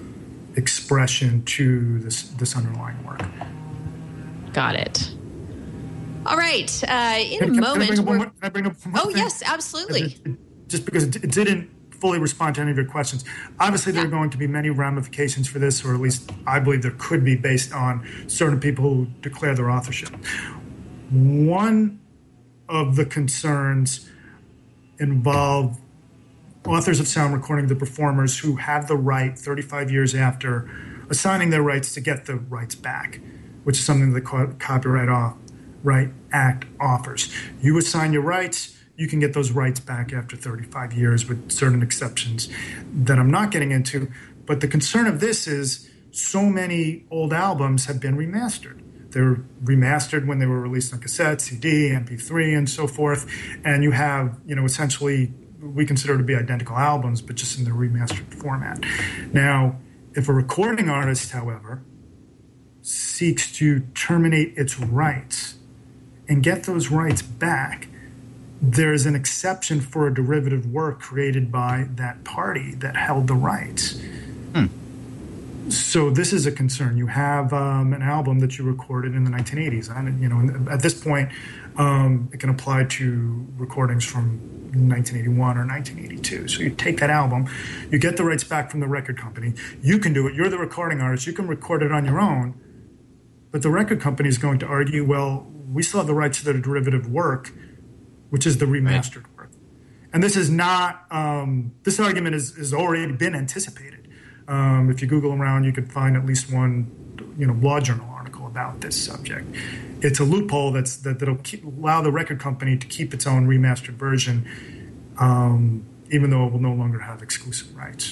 expression to this this underlying work. Got it. All right. Uh, in can, a can, moment. Can I bring up one more, can I bring up one more oh, thing? yes, absolutely. It, it, just because it, it didn't fully respond to any of your questions. Obviously, there yeah. are going to be many ramifications for this, or at least I believe there could be, based on certain people who declare their authorship. One of the concerns involve authors of sound recording, the performers who have the right thirty-five years after assigning their rights to get the rights back, which is something the Co- Copyright off, Right Act offers. You assign your rights, you can get those rights back after thirty-five years with certain exceptions that I'm not getting into. But the concern of this is so many old albums have been remastered. They were remastered when they were released on cassette, C D, M P three, and so forth. And you have, you know, essentially we consider to be identical albums, but just in the remastered format. Now, if a recording artist, however, seeks to terminate its rights and get those rights back, there is an exception for a derivative work created by that party that held the rights. Hmm. So this is a concern. You have um, an album that you recorded in the nineteen eighties. And, you know, at this point, um, it can apply to recordings from nineteen eighty-one or nineteen eighty-two. So you take that album, you get the rights back from the record company. You can do it. You're the recording artist. You can record it on your own. But the record company is going to argue, well, we still have the rights to the derivative work, which is the remastered right. work. And this is not, um, this argument is, has already been anticipated. Um, if you Google around, you could find at least one, you know, law journal article about this subject. It's a loophole that's that, that'll keep, allow the record company to keep its own remastered version, um, even though it will no longer have exclusive rights.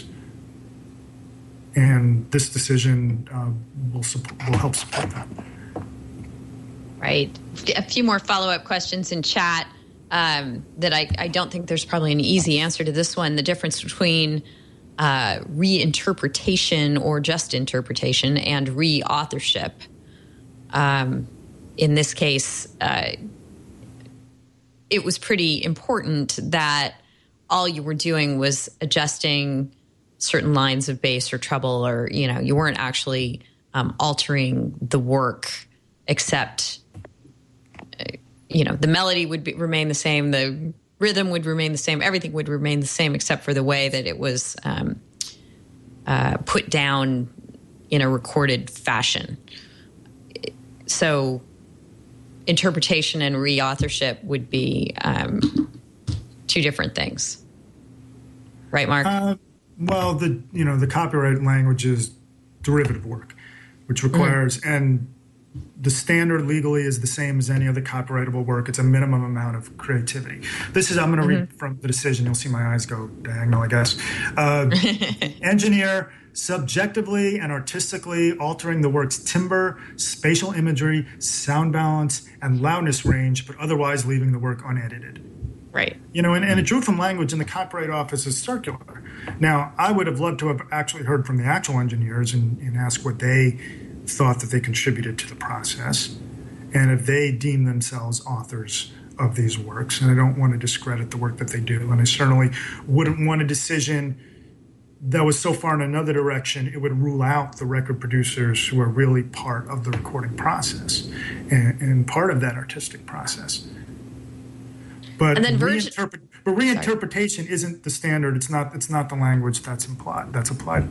And this decision uh, will support, will help support that. Right. A few more follow-up questions in chat um, that I, I don't think there's probably an easy answer to this one. The difference between uh, reinterpretation or just interpretation and reauthorship. Um, in this case, uh, it was pretty important that all you were doing was adjusting certain lines of bass or treble, or, you know, you weren't actually um, altering the work, except, uh, you know, the melody would be, remain the same, the rhythm would remain the same, everything would remain the same, except for the way that it was um, uh, put down in a recorded fashion. So interpretation and reauthorship would be um, two different things. Right, Mark? Uh, well, the you know the copyright language is derivative work, which requires, mm-hmm. and the standard legally is the same as any other copyrightable work. It's a minimum amount of creativity. This is, I'm going to mm-hmm. read from the decision. You'll see my eyes go diagonal, I guess. Uh, engineer subjectively and artistically altering the work's timbre, spatial imagery, sound balance, and loudness range, but otherwise leaving the work unedited. Right. You know, and, and it drew from language in the Copyright Office is circular. Now, I would have loved to have actually heard from the actual engineers and, and asked what they thought that they contributed to the process, and if they deem themselves authors of these works. And I don't want to discredit the work that they do, and I certainly wouldn't want a decision that was so far in another direction it would rule out the record producers who are really part of the recording process and, and part of that artistic process. But, and then Virgin- reinterpret- but reinterpretation Sorry. isn't the standard. It's not. It's not the language that's implied. That's applied.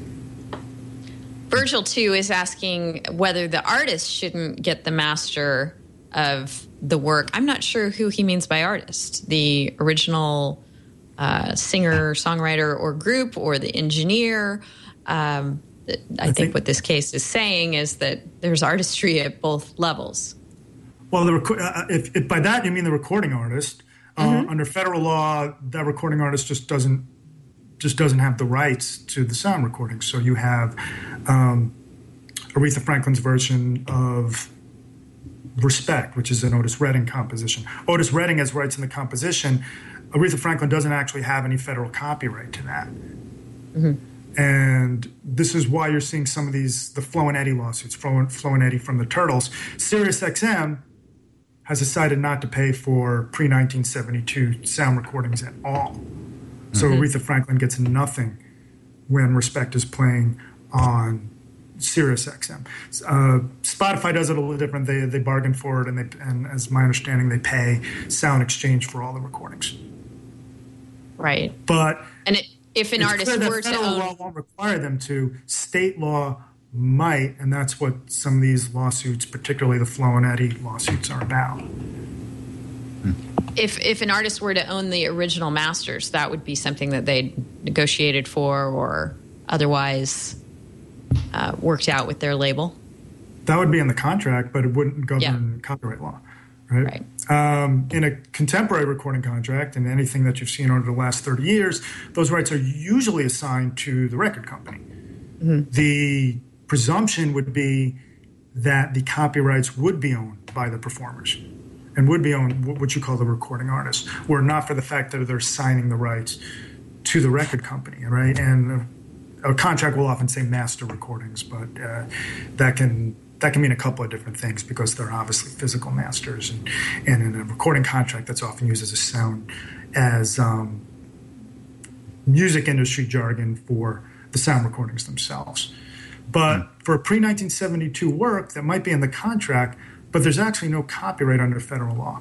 Virgil, too, is asking whether the artist shouldn't get the master of the work. I'm not sure who he means by artist. The original uh, singer, songwriter, or group, or the engineer. Um, I, I think, think what this case is saying is that there's artistry at both levels. Well, the rec- uh, if, if by that you mean the recording artist, uh, mm-hmm. under federal law, that recording artist just doesn't just doesn't have the rights to the sound recording. So you have um, Aretha Franklin's version of Respect, which is an Otis Redding composition. Otis Redding has rights in the composition. Aretha Franklin doesn't actually have any federal copyright to that. Mm-hmm. And this is why you're seeing some of these, the Flo and Eddie lawsuits, Flo, Flo and Eddie from the Turtles. SiriusXM has decided not to pay for pre nineteen seventy-two sound recordings at all. So mm-hmm. Aretha Franklin gets nothing when Respect is playing on Sirius X M. Uh, Spotify does it a little different. They they bargain for it, and they and as my understanding, they pay Sound Exchange for all the recordings. Right. But and it, if an artist were to federal own, law won't require them to. State law might, and that's what some of these lawsuits, particularly the Flo and Eddie lawsuits, are about. If if an artist were to own the original masters, that would be something that they negotiated for or otherwise uh, worked out with their label. That would be in the contract, but it wouldn't govern yeah. copyright law, right? right. Um, in a contemporary recording contract, and anything that you've seen over the last thirty years, those rights are usually assigned to the record company. Mm-hmm. The presumption would be that the copyrights would be owned by the performers and would be owned what you call the recording artist, were not for the fact that they're signing the rights to the record company, right? And a, a contract will often say master recordings, but uh, that can that can mean a couple of different things because they're obviously physical masters. And, and in a recording contract, that's often used as a sound, as um, music industry jargon for the sound recordings themselves. But mm. for a pre nineteen seventy-two work that might be in the contract, but there's actually no copyright under federal law.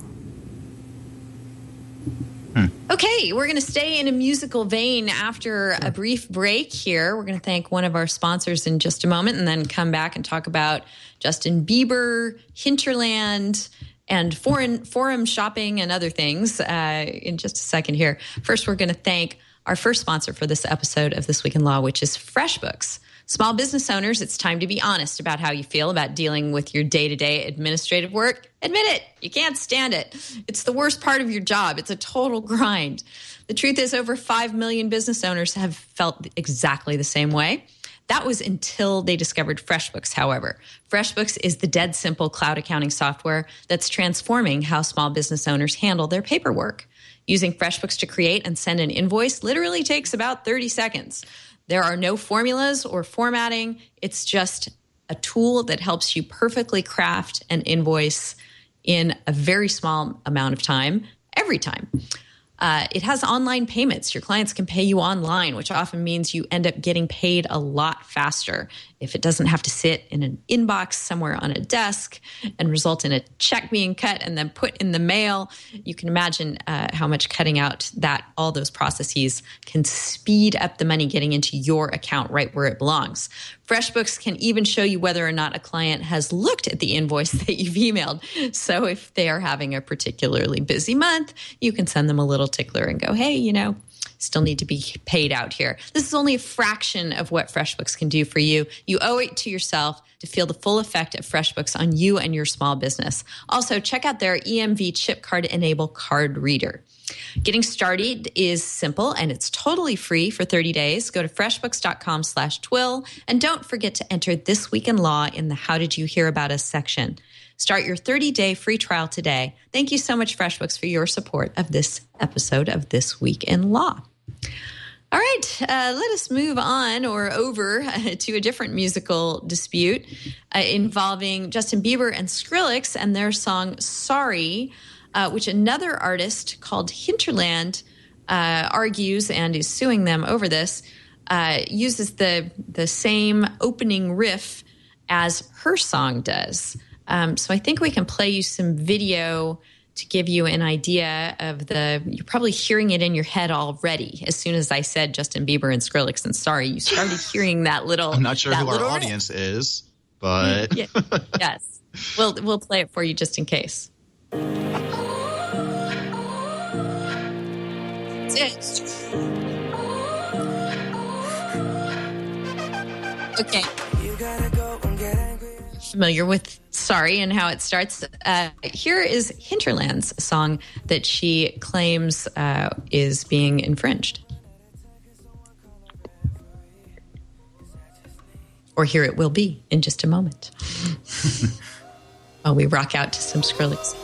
Hmm. Okay, we're going to stay in a musical vein after a brief break here. We're going to thank one of our sponsors in just a moment and then come back and talk about Justin Bieber, Hinterland, and foreign forum shopping and other things uh, in just a second here. First, we're going to thank our first sponsor for this episode of This Week in Law, which is FreshBooks. Small business owners, it's time to be honest about how you feel about dealing with your day-to-day administrative work. Admit it. You can't stand it. It's the worst part of your job. It's a total grind. The truth is, over five million business owners have felt exactly the same way. That was until they discovered FreshBooks, however. FreshBooks is the dead simple cloud accounting software that's transforming how small business owners handle their paperwork. Using FreshBooks to create and send an invoice literally takes about thirty seconds. There are no formulas or formatting. It's just a tool that helps you perfectly craft an invoice in a very small amount of time, every time. Uh, it has online payments. Your clients can pay you online, which often means you end up getting paid a lot faster if it doesn't have to sit in an inbox somewhere on a desk and result in a check being cut and then put in the mail. You can imagine uh, how much cutting out that all those processes can speed up the money getting into your account right where it belongs. FreshBooks can even show you whether or not a client has looked at the invoice that you've emailed. So if they are having a particularly busy month, you can send them a little tickler and go, hey, you know, still need to be paid out here. This is only a fraction of what FreshBooks can do for you. You owe it to yourself to feel the full effect of FreshBooks on you and your small business. Also, check out their E M V chip card enable card reader. Getting started is simple and it's totally free for thirty days. Go to freshbooks.com slash twill and don't forget to enter This Week in Law in the How Did You Hear About Us section. Start your thirty-day free trial today. Thank you so much, FreshBooks, for your support of this episode of This Week in Law. All right, uh, let us move on or over uh, to a different musical dispute uh, involving Justin Bieber and Skrillex and their song Sorry, uh, which another artist called Hinterland uh, argues and is suing them over this, uh, uses the, the same opening riff as her song does. Um, so I think we can play you some video to give you an idea of the, you're probably hearing it in your head already. As soon as I said Justin Bieber and Skrillex and Sorry, you started hearing that little. I'm not sure who our audience riff. is, but. Yeah. Yes. We'll, we'll play it for you just in case. That's it. Okay. You gotta go and get angry. Familiar with Sorry and how it starts. Uh, here is Hinterland's song that she claims uh, is being infringed. Or here it will be in just a moment. While we rock out to some Skrillex.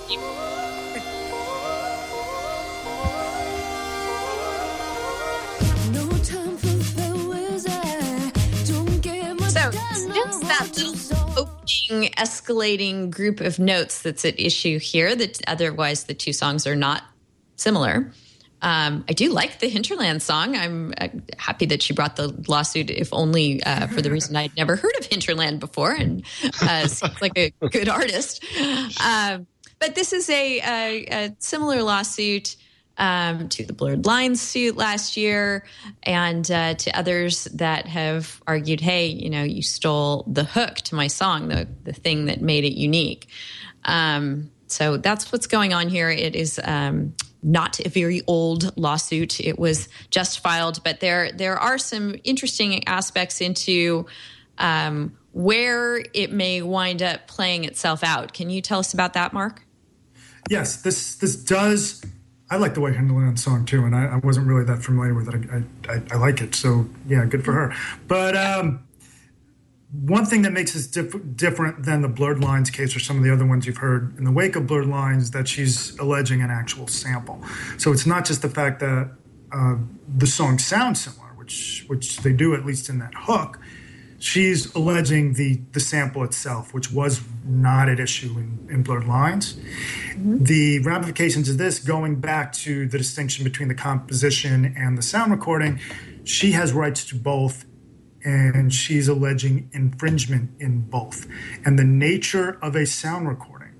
So, since that little opening, escalating group of notes that's at issue here, that otherwise the two songs are not similar, Um, I do like the Hinterland song. I'm uh, happy that she brought the lawsuit, if only uh, for the reason I'd never heard of Hinterland before, and uh, seems like a good artist. Um, but this is a, a, a similar lawsuit um, to the Blurred Lines suit last year, and uh, to others that have argued, hey, you know, you stole the hook to my song, the the thing that made it unique. Um, so that's what's going on here. It is um, not a very old lawsuit. It was just filed, but there there are some interesting aspects into um, where it may wind up playing itself out. Can you tell us about that, Mark? Yes, this this does. I like the White Hinterland song too, and I, I wasn't really that familiar with it. I, I, I like it, so yeah, good for her. But um, one thing that makes this diff- different than the Blurred Lines case or some of the other ones you've heard in the wake of Blurred Lines, that she's alleging an actual sample. So it's not just the fact that uh, the songs sound similar, which which they do at least in that hook. She's alleging the, the sample itself, which was not at issue in, in Blurred Lines. Mm-hmm. The ramifications of this, going back to the distinction between the composition and the sound recording, she has rights to both, and she's alleging infringement in both. And the nature of a sound recording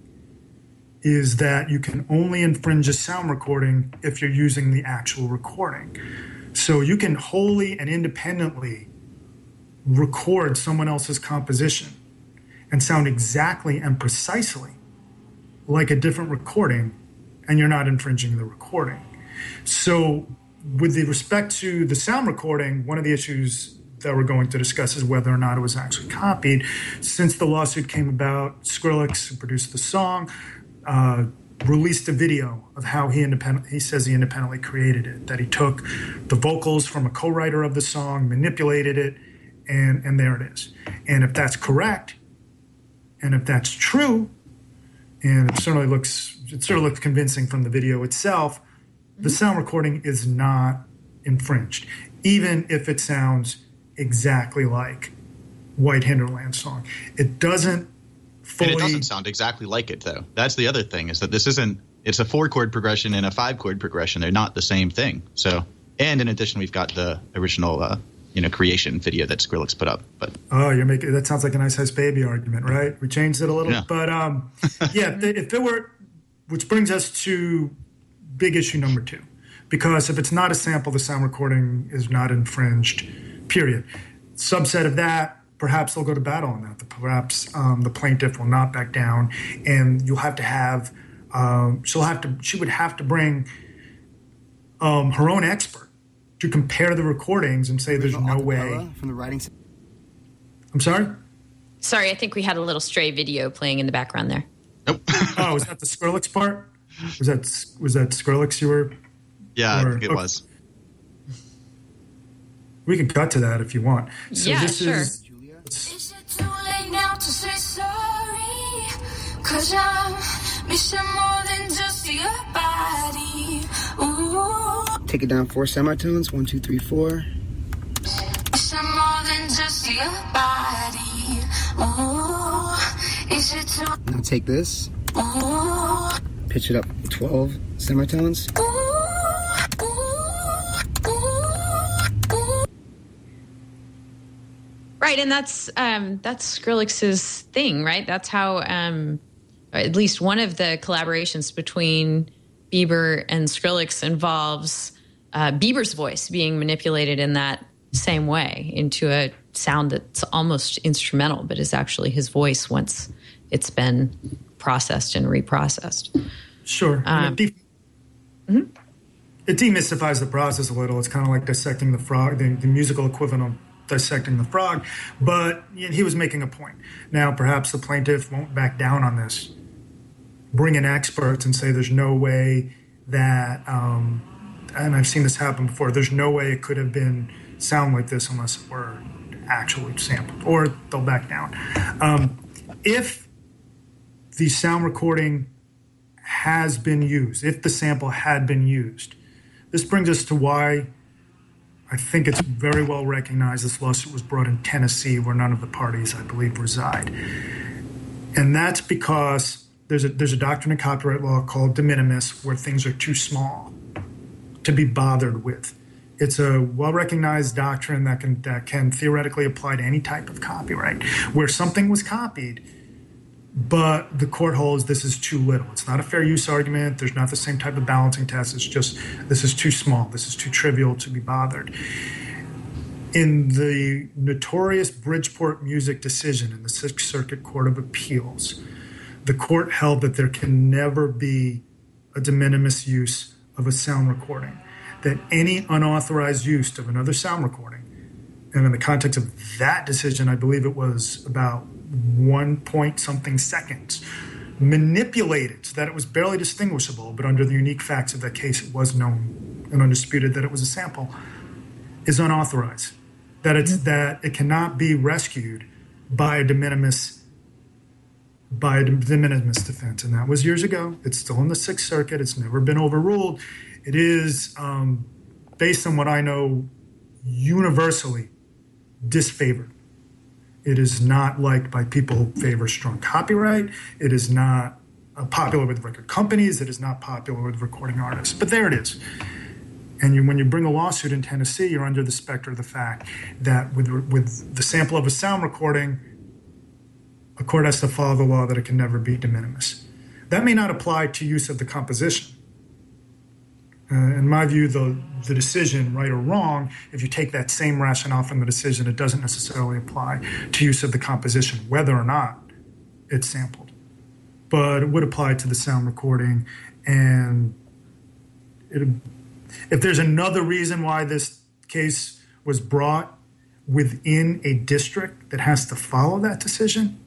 is that you can only infringe a sound recording if you're using the actual recording. So you can wholly and independently record someone else's composition and sound exactly and precisely like a different recording, and you're not infringing the recording. So with the respect to the sound recording, one of the issues that we're going to discuss is whether or not it was actually copied. Since the lawsuit came about, Skrillex, who produced the song, uh, released a video of how he independent he says he independently created it, that he took the vocals from a co-writer of the song, manipulated it, And, and there it is. And if that's correct, and if that's true, and it certainly looks it sort of looks convincing from the video itself, the sound recording is not infringed, even if it sounds exactly like White Hinterland song. It doesn't fully... And it doesn't sound exactly like it, though. That's the other thing, is that this isn't... It's a four-chord progression and a five-chord progression. They're not the same thing. So, and in addition, we've got the original... Uh, you know, creation video that Skrillex put up. But oh, you're making that sounds like an Ice Ice Baby argument, right? We changed it a little, yeah. but um, yeah, if it were, which brings us to big issue number two, because if it's not a sample, the sound recording is not infringed. Period. Subset of that, perhaps they'll go to battle on that. Perhaps um, the plaintiff will not back down, and you'll have to have um, she'll have to she would have to bring um, her own expert to compare the recordings and say there's no way. From the writing. I'm sorry? Sorry, I think we had a little stray video playing in the background there. Nope. Oh, was that the Skrillex part? Was that was that Skrillex you were? Yeah, or, I think it okay. was. We can cut to that if you want. So yeah, this sure. Is, Is it too late now to say sorry? 'Cause I'm missing more than just your body. Ooh. Take it down four semitones. One, two, three, four. Missing more than just your body. Ooh. Is it too... Now take this. Ooh. Pitch it up twelve semitones. Ooh. Ooh. Ooh. Ooh. Right, and that's um, that's Skrillex's thing, right? That's how, um, at least one of the collaborations between Bieber and Skrillex involves uh, Bieber's voice being manipulated in that same way into a sound that's almost instrumental, but is actually his voice once it's been processed and reprocessed. Sure. Um, it, de- mm-hmm. it demystifies the process a little. It's kind of like dissecting the frog, the, the musical equivalent of dissecting the frog, but he was making a point. Now, perhaps the plaintiff won't back down on this. Bring in experts and say there's no way that, um, and I've seen this happen before, there's no way it could have been sound like this unless it were actually sampled, or they'll back down. Um, if the sound recording has been used, if the sample had been used, this brings us to why I think it's very well recognized this lawsuit was brought in Tennessee, where none of the parties, I believe, reside. And that's because there's a there's a doctrine of copyright law called de minimis, where things are too small to be bothered with. It's a well-recognized doctrine that can that can theoretically apply to any type of copyright, where something was copied, but the court holds this is too little. It's not a fair use argument. There's not the same type of balancing test. It's just this is too small. This is too trivial to be bothered. In the notorious Bridgeport Music decision in the Sixth Circuit Court of Appeals, the court held that there can never be a de minimis use of a sound recording, that any unauthorized use of another sound recording, and in the context of that decision, I believe it was about one point something seconds, manipulated so that it was barely distinguishable, but under the unique facts of that case, it was known and undisputed that it was a sample, is unauthorized, that it's mm-hmm. that it cannot be rescued by a de minimis by a de minimis defense. And that was years ago. It's still in the Sixth Circuit. It's never been overruled. It is, um, based on what I know, universally disfavored. It is not liked by people who favor strong copyright. It is not uh, popular with record companies. It is not popular with recording artists. But there it is. And you, when you bring a lawsuit in Tennessee, you're under the specter of the fact that with, with the sample of a sound recording, a court has to follow the law that it can never be de minimis. That may not apply to use of the composition. Uh, in my view, the, the decision, right or wrong, if you take that same rationale from the decision, it doesn't necessarily apply to use of the composition, whether or not it's sampled. But it would apply to the sound recording. And it, if there's another reason why this case was brought within a district that has to follow that decision,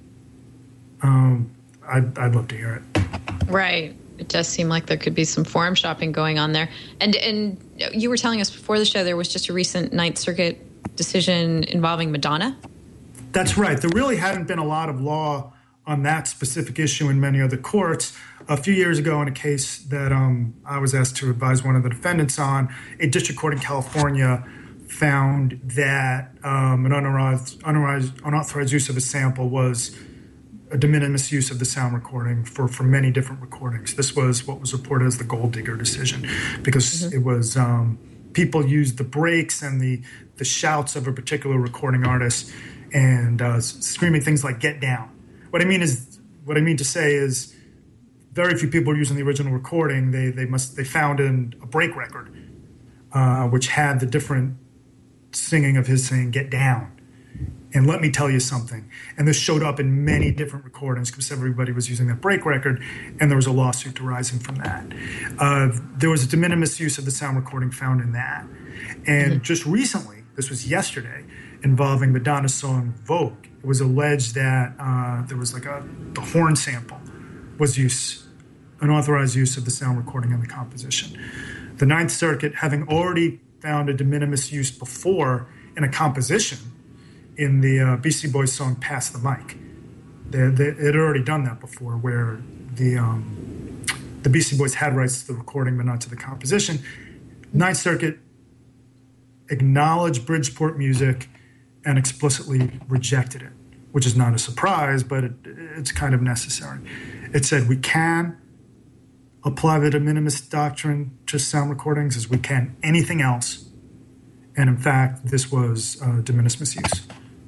um, I'd, I'd love to hear it. Right. It does seem like there could be some forum shopping going on there. And and you were telling us before the show there was just a recent Ninth Circuit decision involving Madonna. That's right. There really hadn't been a lot of law on that specific issue in many other courts. A few years ago in a case that um, I was asked to advise one of the defendants on, a district court in California found that um, an unauthorized, unauthorized, unauthorized use of a sample was a de minimis use of the sound recording for, for many different recordings. This was what was reported as the Gold Digger decision, because mm-hmm. it was um, people used the breaks and the, the shouts of a particular recording artist and uh, screaming things like "get down." What I mean is, what I mean to say is, very few people are using the original recording. They they must they found in a break record, uh, which had the different singing of his saying "get down." And let me tell you something. And this showed up in many different recordings because everybody was using that break record, and there was a lawsuit arising from that. Uh, there was a de minimis use of the sound recording found in that. And mm-hmm. just recently, this was yesterday, involving Madonna's song Vogue, it was alleged that uh, there was like a the horn sample was use, unauthorized use of the sound recording in the composition. The Ninth Circuit, having already found a de minimis use before in a composition, in the uh, Beastie Boys song "Pass the Mic," they, they had already done that before, where the um, the Beastie Boys had rights to the recording but not to the composition. Ninth Circuit acknowledged Bridgeport Music and explicitly rejected it, which is not a surprise, but it, it's kind of necessary. It said we can apply the de minimis doctrine to sound recordings as we can anything else, and in fact, this was uh, de minimis misuse.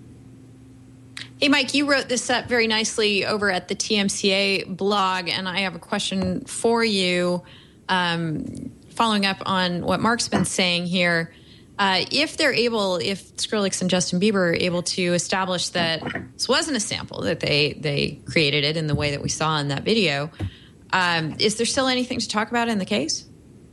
Hey, Mike, you wrote this up very nicely over at the T M C A blog, and I have a question for you, um, following up on what Mark's been saying here. Uh, if they're able, if Skrillex and Justin Bieber are able to establish that this wasn't a sample, that they, they created it in the way that we saw in that video, um, is there still anything to talk about in the case?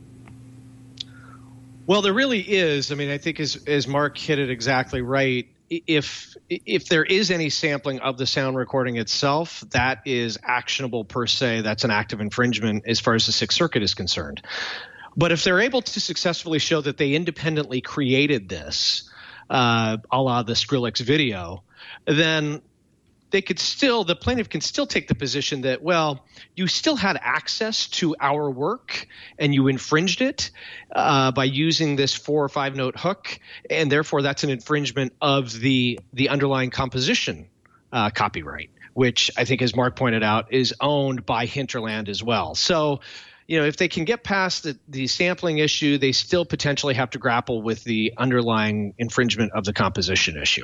Well, there really is. I mean, I think as, as Mark hit it exactly right, if if there is any sampling of the sound recording itself, that is actionable per se. That's an act of infringement as far as the Sixth Circuit is concerned. But if they're able to successfully show that they independently created this, uh, a la the Skrillex video, then they could still, the plaintiff can still take the position that, well, you still had access to our work and you infringed it uh, by using this four or five note hook, and therefore that's an infringement of the the underlying composition uh, copyright, which I think, as Mark pointed out, is owned by Hinterland as well. So, you know, if they can get past the, the sampling issue, they still potentially have to grapple with the underlying infringement of the composition issue.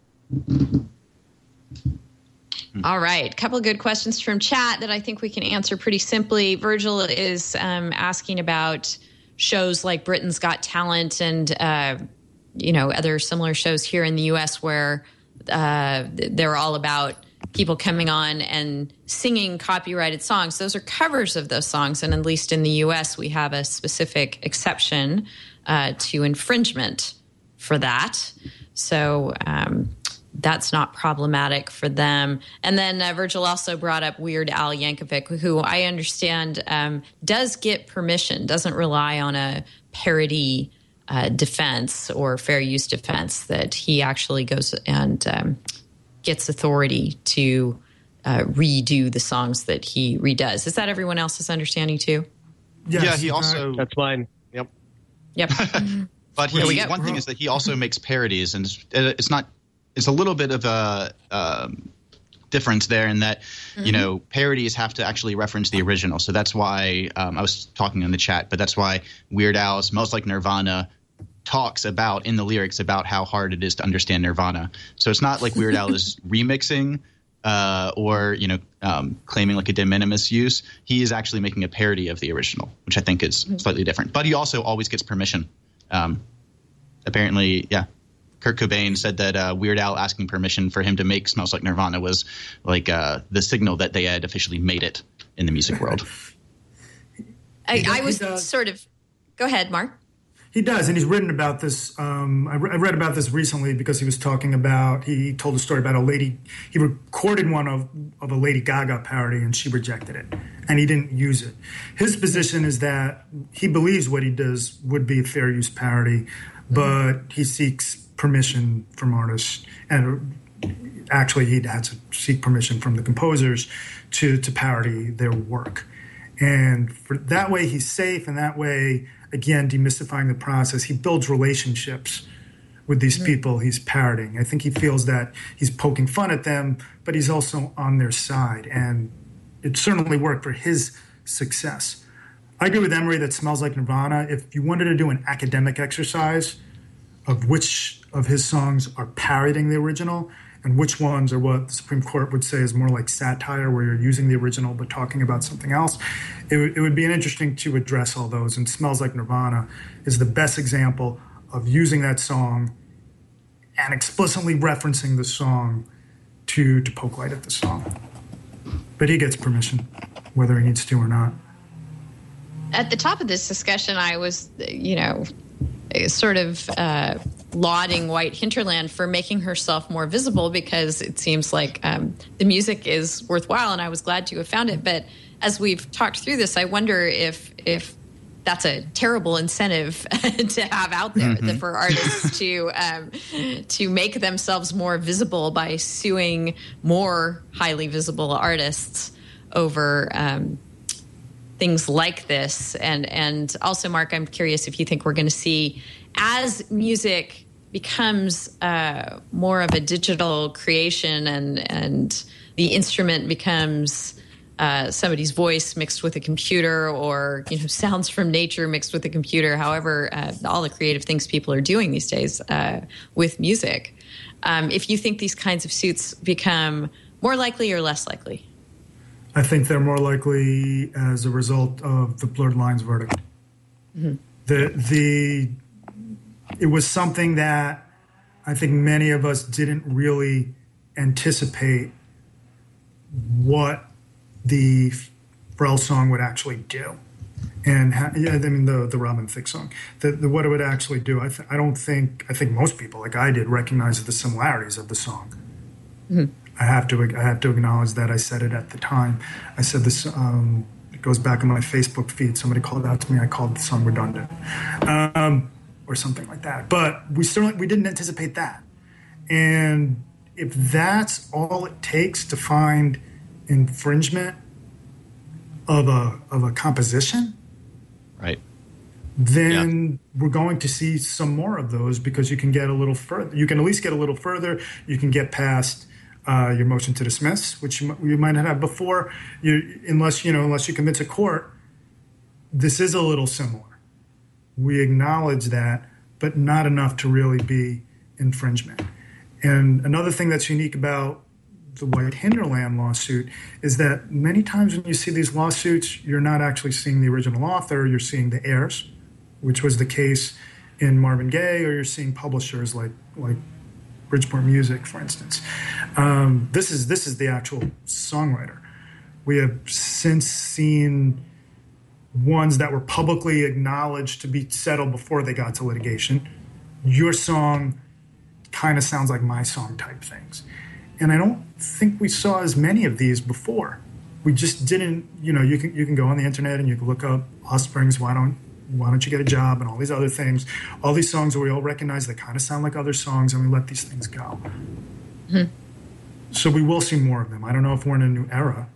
All right. A couple of good questions from chat that I think we can answer pretty simply. Virgil is um, asking about shows like Britain's Got Talent and, uh, you know, other similar shows here in the U S where uh, they're all about people coming on and singing copyrighted songs. Those are covers of those songs. And at least in the U S, we have a specific exception uh, to infringement for that. So um, that's not problematic for them. And then uh, Virgil also brought up Weird Al Yankovic, who I understand um, does get permission, doesn't rely on a parody uh, defense or fair use defense, that he actually goes and um, gets authority to uh, redo the songs that he redoes. Is that everyone else's understanding too? Yes, yeah, he also... Uh, that's mine. Yep. Yep. But he, one thing is that he also makes parodies, and it's, it's not... It's a little bit of a um, difference there in that, mm-hmm. you know, parodies have to actually reference the original. So that's why um, I was talking in the chat, but that's why Weird Al Smells Like Nirvana talks about in the lyrics about how hard it is to understand Nirvana. So it's not like Weird Al is remixing uh, or, you know, um, claiming like a de minimis use. He is actually making a parody of the original, which I think is mm-hmm. slightly different. But he also always gets permission. Um, apparently, yeah. Kurt Cobain said that uh, Weird Al asking permission for him to make Smells Like Nirvana was like uh, the signal that they had officially made it in the music world. I, I was sort of – go ahead, Mark. He does, and he's written about this. Um, I, re- I read about this recently because he was talking about – he told a story about a lady – he recorded one of, of a Lady Gaga parody, and she rejected it, and he didn't use it. His position is that he believes what he does would be a fair use parody, but mm-hmm. he seeks – permission from artists, and actually he had to seek permission from the composers to to parody their work. And for that way he's safe, and that way, again, demystifying the process, he builds relationships with these mm-hmm. people he's parodying. I think he feels that he's poking fun at them, but he's also on their side, and it certainly worked for his success. I agree with Emery that Smells Like Nirvana. If you wanted to do an academic exercise of which of his songs are parodying the original and which ones are what the Supreme Court would say is more like satire, where you're using the original but talking about something else, it, w- it would be interesting to address all those. And Smells Like Nirvana is the best example of using that song and explicitly referencing the song to, to poke light at the song. But he gets permission, whether he needs to or not. At the top of this discussion, I was, you know, sort of uh, lauding White Hinterland for making herself more visible, because it seems like um, the music is worthwhile, and I was glad to have found it. But as we've talked through this, I wonder if if that's a terrible incentive to have out there mm-hmm. for artists to um, to make themselves more visible by suing more highly visible artists over um, things like this. And and also, Mark, I'm curious if you think we're going to see, as music becomes uh, more of a digital creation and and the instrument becomes uh, somebody's voice mixed with a computer, or you know sounds from nature mixed with a computer, however uh, all the creative things people are doing these days uh, with music. Um, if you think these kinds of suits become more likely or less likely? I think they're more likely as a result of the Blurred Lines verdict. Mm-hmm. The the it was something that I think many of us didn't really anticipate what the Pharrell song would actually do, and ha- yeah, I mean the the Robin Thicke song, the, the what it would actually do. I th- I don't think I think most people, like I did, recognize the similarities of the song. Mm-hmm. I have to I have to acknowledge that I said it at the time. I said this. Um, it goes back on my Facebook feed. Somebody called out to me. I called the song redundant, um, or something like that. But we certainly we didn't anticipate that. And if that's all it takes to find infringement of a of a composition, right? Then yeah. we're going to see some more of those, because you can get a little further. You can at least get a little further. You can get past Uh, your motion to dismiss, which you, you might not have before, you, unless you know, unless you convince a court this is a little similar. We acknowledge that, but not enough to really be infringement. And another thing that's unique about the White Hinterland lawsuit is that many times when you see these lawsuits, you're not actually seeing the original author, you're seeing the heirs, which was the case in Marvin Gaye, or you're seeing publishers like like Bridgeport Music, for instance. Um, this is this is the actual songwriter. We have since seen ones that were publicly acknowledged to be settled before they got to litigation. Your song kind of sounds like my song type things. And I don't think we saw as many of these before. We just didn't, you know, you can you can go on the internet and you can look up Lost Springs, Why Don't Why Don't You Get a Job, and all these other things. All these songs that we all recognize, they kind of sound like other songs, and we let these things go. Mm-hmm. So we will see more of them. I don't know if we're in a new era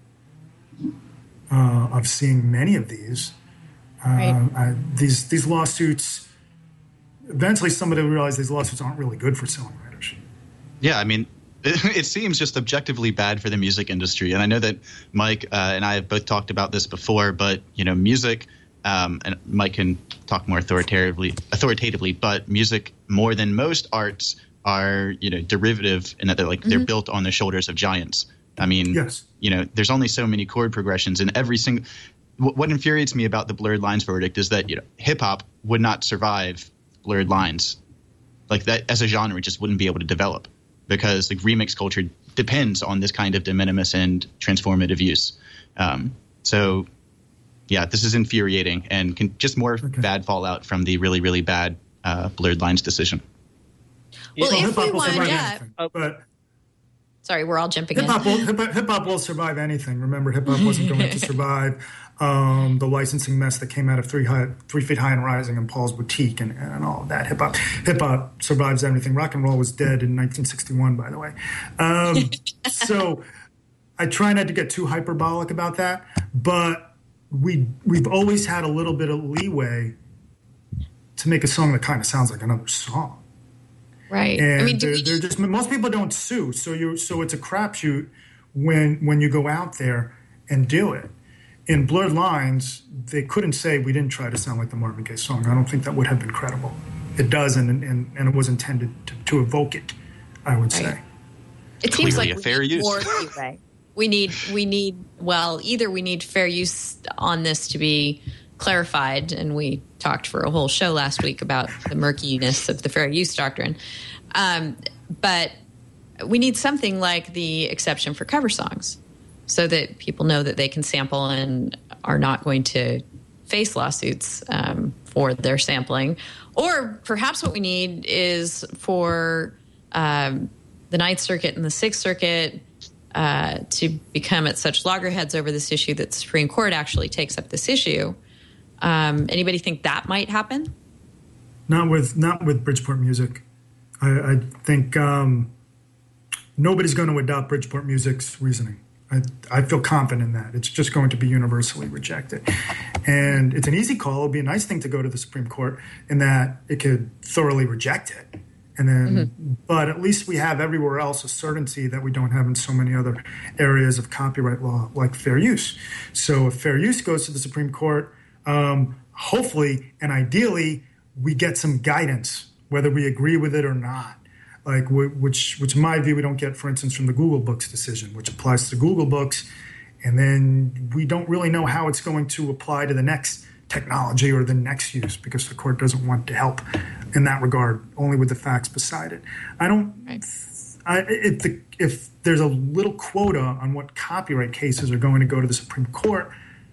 uh, of seeing many of these. Uh, right. I, these these lawsuits, eventually somebody will realize these lawsuits aren't really good for songwriters. Yeah, I mean, it, it seems just objectively bad for the music industry. And I know that Mike uh, and I have both talked about this before, but, you know, music, um, and Mike can talk more authoritatively, authoritatively, but music, more than most arts, are, you know, derivative in that they're like, mm-hmm. they're built on the shoulders of giants. I mean, yes. you know, there's only so many chord progressions in every single – what infuriates me about the Blurred Lines verdict is that, you know, hip-hop would not survive Blurred Lines. Like, that as a genre just wouldn't be able to develop, because the remix culture depends on this kind of de minimis and transformative use. Um, so, yeah, this is infuriating and can just more okay. bad fallout from the really, really bad uh, Blurred Lines decision. Well, well if we wind up... Oh, but Sorry, we're all jumping hip-hop in. Will, hip-hop, hip-hop will survive anything. Remember, hip-hop wasn't going to survive um, the licensing mess that came out of Three, high, three Feet High and Rising and Paul's Boutique and, and all of that. Hip-hop hip-hop survives everything. Rock and roll was dead in nineteen sixty-one, by the way. Um, so I try not to get too hyperbolic about that, but we, we've always had a little bit of leeway to make a song that kind of sounds like another song. Right. And I mean, they're, we... they're just most people don't sue, so you so it's a crapshoot when when you go out there and do it. In Blurred Lines, they couldn't say we didn't try to sound like the Marvin Gaye song. I don't think that would have been credible. It does, and and, and it was intended to, to evoke it, I would say. Right. It seems Clearly like a fair we need use. more leeway. We need we need well, either we need fair use on this to be clarified, and we talked for a whole show last week about the murkiness of the fair use doctrine. Um, but we need something like the exception for cover songs, so that people know that they can sample and are not going to face lawsuits um, for their sampling. Or perhaps what we need is for um, the Ninth Circuit and the Sixth Circuit uh, to become at such loggerheads over this issue that the Supreme Court actually takes up this issue. Um, anybody think that might happen? Not with not with Bridgeport Music. I, I think um, nobody's going to adopt Bridgeport Music's reasoning. I, I feel confident in that. It's just going to be universally rejected. And it's an easy call. It would be a nice thing to go to the Supreme Court in that it could thoroughly reject it. And then, mm-hmm. But at least we have everywhere else a certainty that we don't have in so many other areas of copyright law, like fair use. So if fair use goes to the Supreme Court, Um, hopefully and ideally, we get some guidance, whether we agree with it or not. Like which, which in my view, we don't get, for instance, from the Google Books decision, which applies to Google Books, and then we don't really know how it's going to apply to the next technology or the next use, because the court doesn't want to help in that regard, only with the facts beside it. I don't. Right. I, if, the, if there's a little quota on what copyright cases are going to go to the Supreme Court,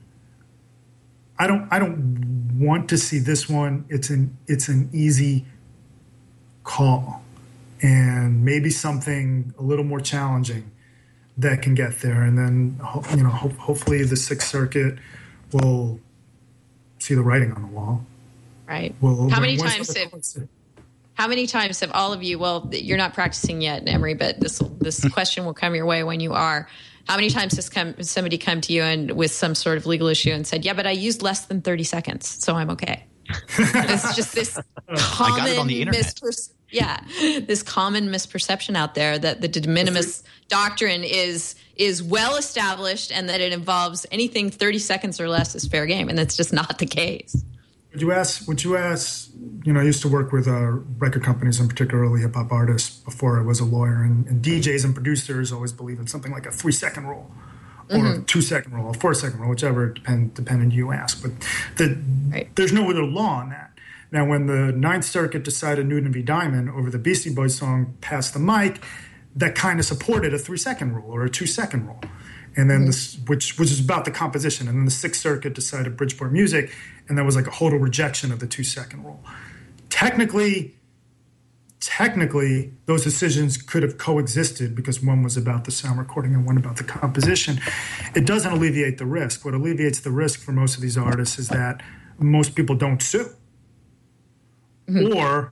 I don't. I don't want to see this one. It's an. It's an easy call, and maybe something a little more challenging that can get there. And then, you know, ho- hopefully the Sixth Circuit will see the writing on the wall. Right. Will, how many times have How many times have all of you? Well, you're not practicing yet, Emery, but this this question will come your way when you are. How many times has come, somebody come to you and with some sort of legal issue and said, yeah, but I used less than thirty seconds, so I'm okay? It's just this common mispers- Yeah, this common misperception out there that the de minimis doctrine is is well established and that it involves anything thirty seconds or less is fair game, and that's just not the case. Would you ask? Would you ask? You know, I used to work with uh, record companies and particularly hip hop artists before I was a lawyer, and, and D Js and producers always believe in something like a three second rule, or mm-hmm. a two second rule, a four second rule, whichever depend depending you ask. But the, right. there's no other law on that. Now, when the Ninth Circuit decided Newton v. Diamond over the Beastie Boys song "Pass the Mic," that kind of supported a three second rule or a two second rule. And then this, which which is about the composition. And then the Sixth Circuit decided Bridgeport Music, and that was like a total rejection of the two-second rule. Technically, technically, those decisions could have coexisted because one was about the sound recording and one about the composition. It doesn't alleviate the risk. What alleviates the risk for most of these artists is that most people don't sue. Mm-hmm. Or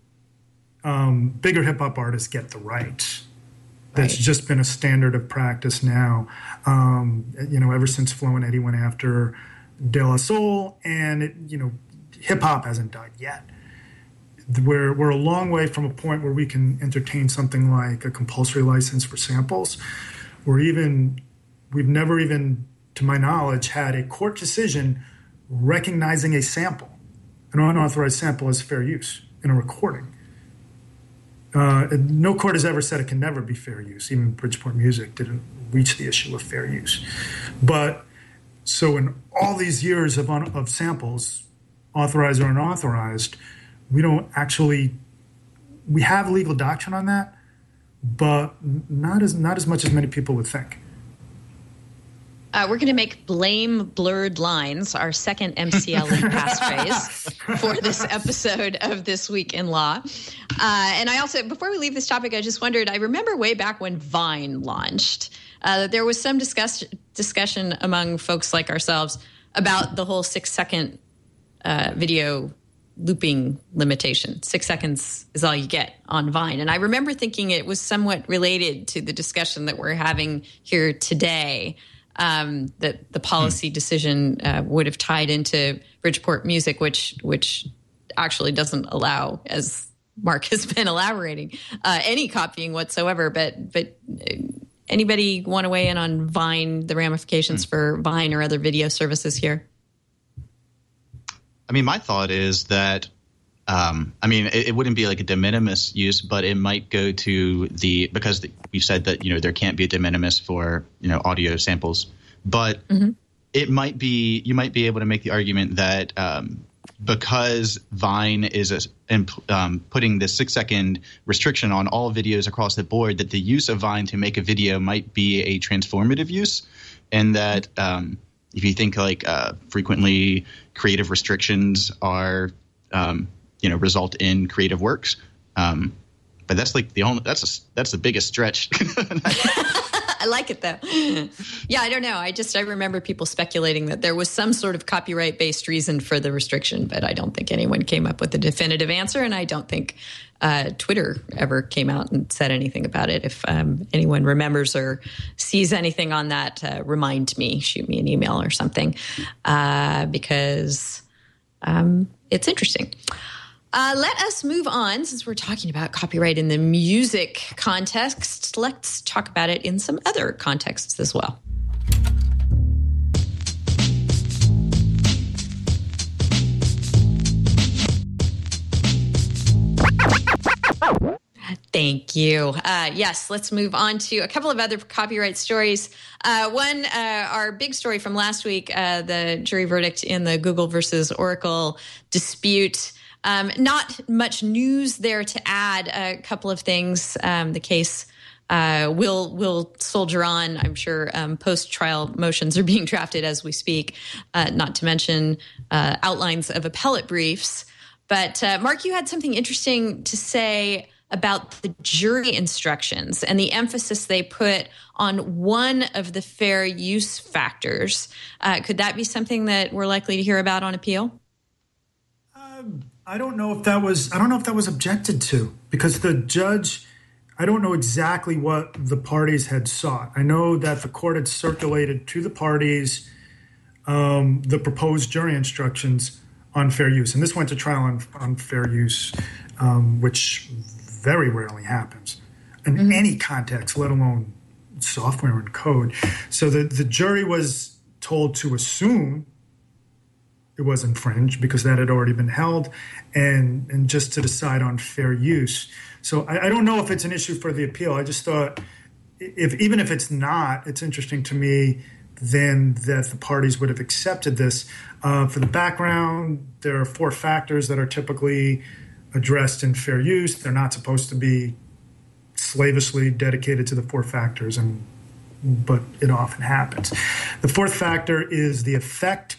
um, bigger hip-hop artists get the right. That's right. Just been a standard of practice now, um, you know, ever since Flo and Eddie went after De La Soul, and, it, you know, hip-hop hasn't died yet. We're, we're a long way from a point where we can entertain something like a compulsory license for samples. We're even, we've never even, to my knowledge, had a court decision recognizing a sample, an unauthorized sample, as fair use in a recording. Uh, no court has ever said it can never be fair use. Even Bridgeport Music didn't reach the issue of fair use. But so in all these years of, un- of samples, authorized or unauthorized, we don't actually, we have legal doctrine on that, but not as not as much as many people would think. Uh, we're going to make blame blurred lines our second M C L E passphrase for this episode of This Week in Law. Uh, and I also, before we leave this topic, I just wondered, I remember way back when Vine launched, uh, there was some discuss- discussion among folks like ourselves about the whole six-second uh, video looping limitation. Six seconds is all you get on Vine. And I remember thinking it was somewhat related to the discussion that we're having here today. Um, that the policy decision uh, would have tied into Bridgeport Music, which which actually doesn't allow, as Mark has been elaborating, uh, any copying whatsoever. But but anybody want to weigh in on Vine, the ramifications mm. for Vine or other video services here? I mean, my thought is that, um, I mean, it, it wouldn't be like a de minimis use, but it might go to the, because the, we said that, you know, there can't be a de minimis for, you know, audio samples, but mm-hmm. it might be, you might be able to make the argument that um, because Vine is a, um, putting this six second restriction on all videos across the board, that the use of Vine to make a video might be a transformative use, and that um, if you think like uh, frequently creative restrictions are, um, you know, result in creative works. Um, but that's like the only, that's a, that's the biggest stretch. I like it though. Yeah, I don't know. I just, I remember people speculating that there was some sort of copyright based reason for the restriction, but I don't think anyone came up with a definitive answer. And I don't think uh, Twitter ever came out and said anything about it. If um, anyone remembers or sees anything on that, uh, remind me, shoot me an email or something, uh, because um, it's interesting. Uh, let us move on. Since we're talking about copyright in the music context, let's talk about it in some other contexts as well. Thank you. Uh, yes, let's move on to a couple of other copyright stories. Uh, one, uh, our big story from last week, uh, the jury verdict in the Google versus Oracle dispute. Um, not much news there to add. A couple of things. Um, the case uh, will will soldier on. I'm sure um, post-trial motions are being drafted as we speak, uh, not to mention uh, outlines of appellate briefs. But uh, Mark, you had something interesting to say about the jury instructions and the emphasis they put on one of the fair use factors. Uh, could that be something that we're likely to hear about on appeal? Um. I don't know if that was I don't know if that was objected to, because the judge, I don't know exactly what the parties had sought. I know that the court had circulated to the parties um, the proposed jury instructions on fair use. And this went to trial on, on fair use, um, which very rarely happens in mm-hmm. any context, let alone software and code. So the, the jury was told to assume it was infringed because that had already been held, and, and just to decide on fair use. So I, I don't know if it's an issue for the appeal. I just thought, if even if it's not, it's interesting to me then that the parties would have accepted this. Uh, for the background, there are four factors that are typically addressed in fair use. They're not supposed to be slavishly dedicated to the four factors, and but it often happens. The fourth factor is the effect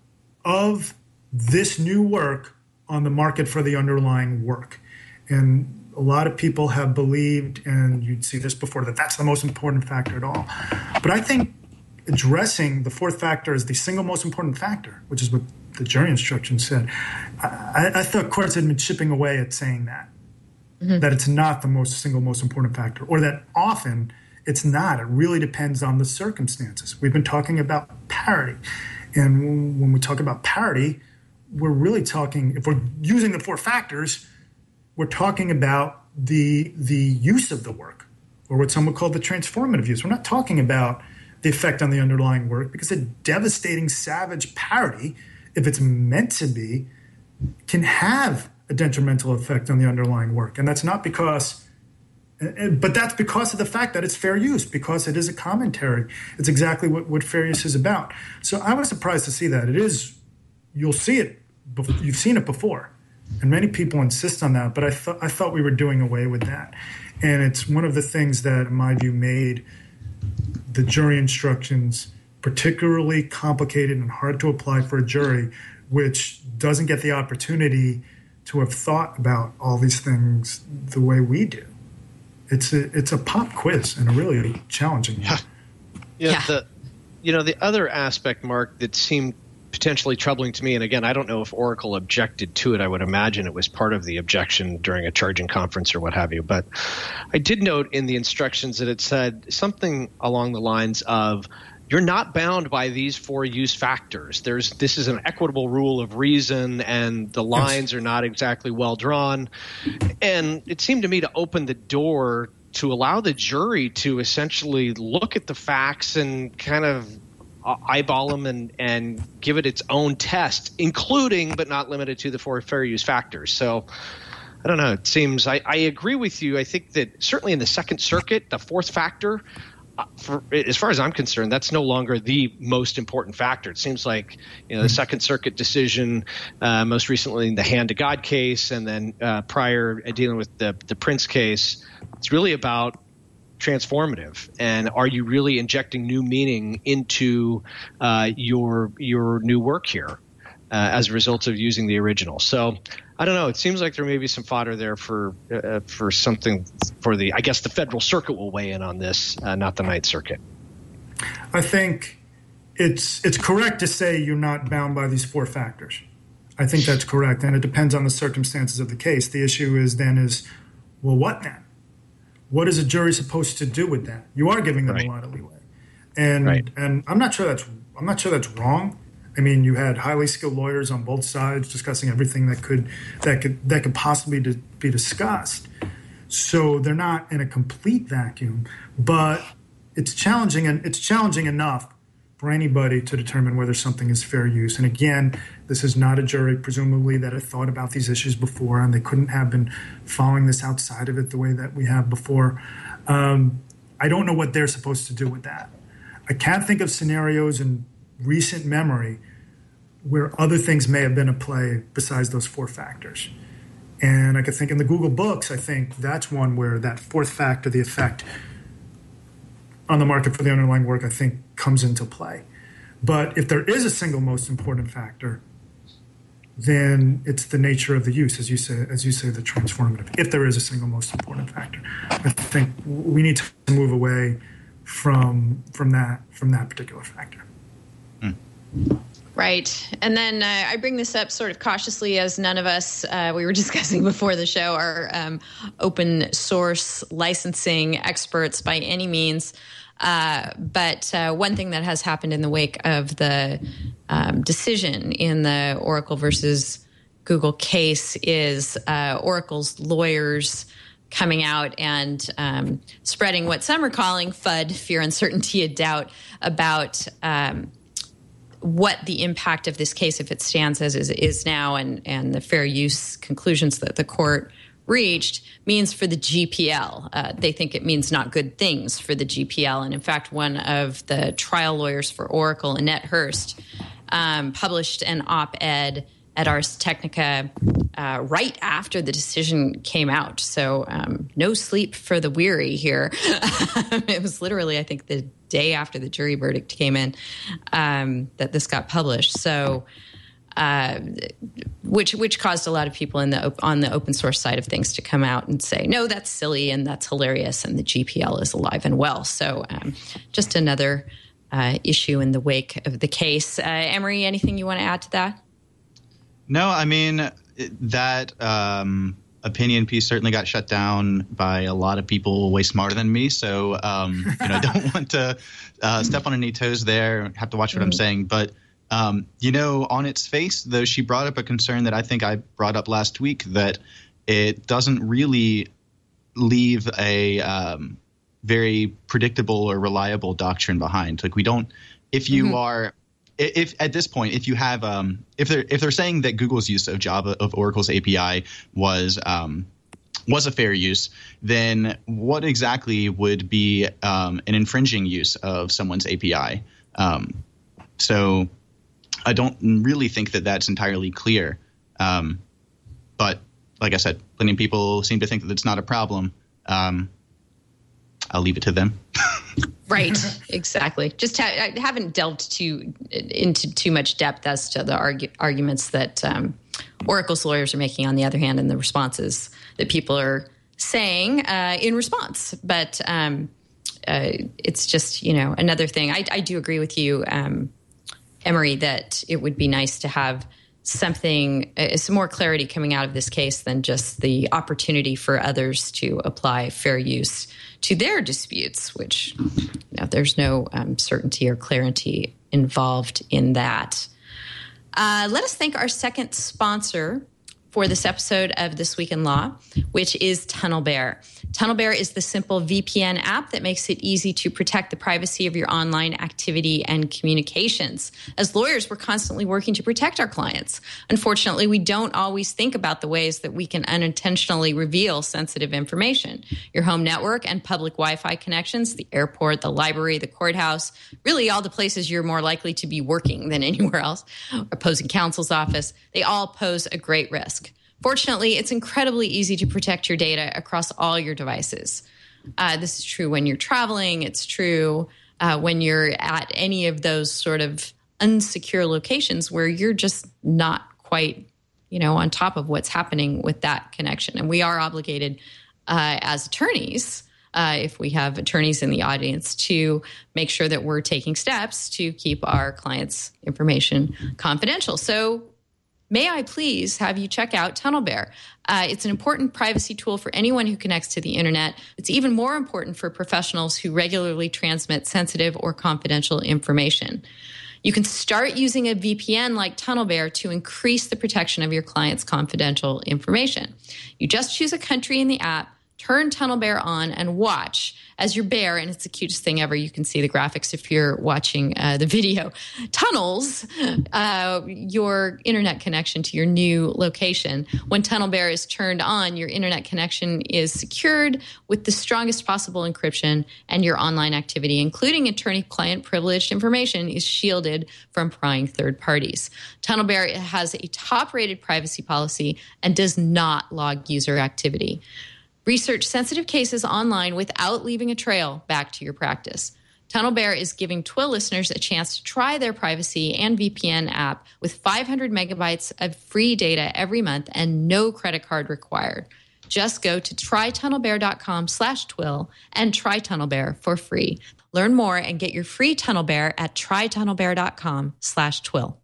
of this new work on the market for the underlying work. And a lot of people have believed, and you'd see this before, that that's the most important factor at all. But I think addressing the fourth factor as the single most important factor, which is what the jury instruction said, I, I thought courts had been chipping away at saying that, mm-hmm. that it's not the most single most important factor, or that often it's not. It really depends on the circumstances. We've been talking about parity. And when we talk about parity, we're really talking, if we're using the four factors, we're talking about the the use of the work, or what some would call the transformative use. We're not talking about the effect on the underlying work, because a devastating, savage parody, if it's meant to be, can have a detrimental effect on the underlying work. And that's not because, but that's because of the fact that it's fair use, because it is a commentary. It's exactly what, what fair use is about. So I was surprised to see that. It is, you'll see it, you've seen it before. And many people insist on that, but I thought I thought we were doing away with that. And it's one of the things that, in my view, made the jury instructions particularly complicated and hard to apply for a jury, which doesn't get the opportunity to have thought about all these things the way we do. It's a it's a pop quiz and a really challenging one. Yeah. Yeah, yeah. The, you know, the other aspect, Mark, that seemed potentially troubling to me, and again, I don't know if Oracle objected to it. I would imagine it was part of the objection during a charging conference or what have you. But I did note in the instructions that it said something along the lines of, you're not bound by these four use factors. There's this is an equitable rule of reason, and the lines are not exactly well drawn. And it seemed to me to open the door to allow the jury to essentially look at the facts and kind of eyeball them and, and give it its own test, including but not limited to the four fair use factors. So I don't know. It seems I, I agree with you. I think that certainly in the Second Circuit, the fourth factor, uh, for, as far as I'm concerned, that's no longer the most important factor. It seems like, you know, the Second Circuit decision, uh, most recently in the Hand to God case, and then uh, prior uh, dealing with the the Prince case, it's really about transformative, and are you really injecting new meaning into uh, your your new work here uh, as a result of using the original? So I don't know. It seems like there may be some fodder there for uh, for something for the. I guess the Federal Circuit will weigh in on this, uh, not the Ninth Circuit. I think it's it's correct to say you're not bound by these four factors. I think that's correct, and it depends on the circumstances of the case. The issue is then is, well, what then? What is a jury supposed to do with that? You are giving them right. a lot of leeway, and right. and I'm not sure that's I'm not sure that's wrong. I mean, you had highly skilled lawyers on both sides discussing everything that could that could that could possibly be discussed. So they're not in a complete vacuum, but it's challenging and it's challenging enough for anybody to determine whether something is fair use. And again, this is not a jury, presumably, that had thought about these issues before, and they couldn't have been following this outside of it the way that we have before. Um, I don't know what they're supposed to do with that. I can't think of scenarios in recent memory where other things may have been at play besides those four factors. And I could think in the Google books, I think that's one where that fourth factor, the effect on the market for the underlying work, I think comes into play. But if there is a single most important factor, then it's the nature of the use, as you say, as you say, the transformative. If there is a single most important factor, I think we need to move away from from that from that particular factor. Mm. Right. And then uh, I bring this up sort of cautiously, as none of us, uh, we were discussing before the show, are um, open source licensing experts by any means. Uh, but uh, one thing that has happened in the wake of the um, decision in the Oracle versus Google case is uh, Oracle's lawyers coming out and um, spreading what some are calling FUD, fear, uncertainty, and doubt, about um, what the impact of this case, if it stands as is, is now, and, and the fair use conclusions that the court reached, means for the G P L. Uh, they think it means not good things for the G P L. And in fact, one of the trial lawyers for Oracle, Annette Hurst, um, published an op-ed at Ars Technica uh, right after the decision came out. So um, no sleep for the weary here. It was literally, I think, the day after the jury verdict came in um, that this got published. So, uh, which which caused a lot of people in the on the open source side of things to come out and say, no, that's silly and that's hilarious, and the G P L is alive and well. So um, just another uh, issue in the wake of the case. Uh, Emery, anything you want to add to that? No, I mean, that um, opinion piece certainly got shut down by a lot of people way smarter than me. So, um, you know, I don't want to uh, step on any toes there, have to watch what mm-hmm. I'm saying. But, um, you know, on its face, though, she brought up a concern that I think I brought up last week, that it doesn't really leave a um, very predictable or reliable doctrine behind. Like, we don't – if you mm-hmm. are – If at this point, if you have, um, if they're if they're saying that Google's use of Java of Oracle's A P I was um, was a fair use, then what exactly would be um, an infringing use of someone's A P I? Um, so I don't really think that that's entirely clear. Um, but like I said, plenty of people seem to think that it's not a problem. Um, I'll leave it to them. Right, exactly. Just ha- I haven't delved too into too much depth as to the argu- arguments that um, Oracle's lawyers are making, on the other hand, and the responses that people are saying uh, in response. But um, uh, it's just, you know, another thing. I, I do agree with you, um, Emery, that it would be nice to have something, uh, some more clarity coming out of this case than just the opportunity for others to apply fair use to their disputes, which, you know, there's no um, certainty or clarity involved in that. Uh, let us thank our second sponsor for this episode of This Week in Law, which is TunnelBear. TunnelBear is the simple V P N app that makes it easy to protect the privacy of your online activity and communications. As lawyers, we're constantly working to protect our clients. Unfortunately, we don't always think about the ways that we can unintentionally reveal sensitive information. Your home network and public Wi-Fi connections, the airport, the library, the courthouse, really all the places you're more likely to be working than anywhere else, opposing counsel's office, they all pose a great risk. Fortunately, it's incredibly easy to protect your data across all your devices. Uh, this is true when you're traveling. It's true uh, when you're at any of those sort of unsecure locations where you're just not quite, you know, on top of what's happening with that connection. And we are obligated uh, as attorneys, uh, if we have attorneys in the audience, to make sure that we're taking steps to keep our clients' information confidential. So may I please have you check out TunnelBear? Uh, it's an important privacy tool for anyone who connects to the internet. It's even more important for professionals who regularly transmit sensitive or confidential information. You can start using a V P N like TunnelBear to increase the protection of your client's confidential information. You just choose a country in the app, turn TunnelBear on, and watch as your bear, and it's the cutest thing ever. You can see the graphics if you're watching uh, the video, tunnels uh, your internet connection to your new location. When TunnelBear is turned on, your internet connection is secured with the strongest possible encryption, and your online activity, including attorney-client privileged information, is shielded from prying third parties. TunnelBear has a top-rated privacy policy and does not log user activity. Research sensitive cases online without leaving a trail back to your practice. TunnelBear is giving Twill listeners a chance to try their privacy and V P N app with five hundred megabytes of free data every month and no credit card required. Just go to trytunnelbear.com slash Twill and try TunnelBear for free. Learn more and get your free TunnelBear at trytunnelbear.com slash Twill.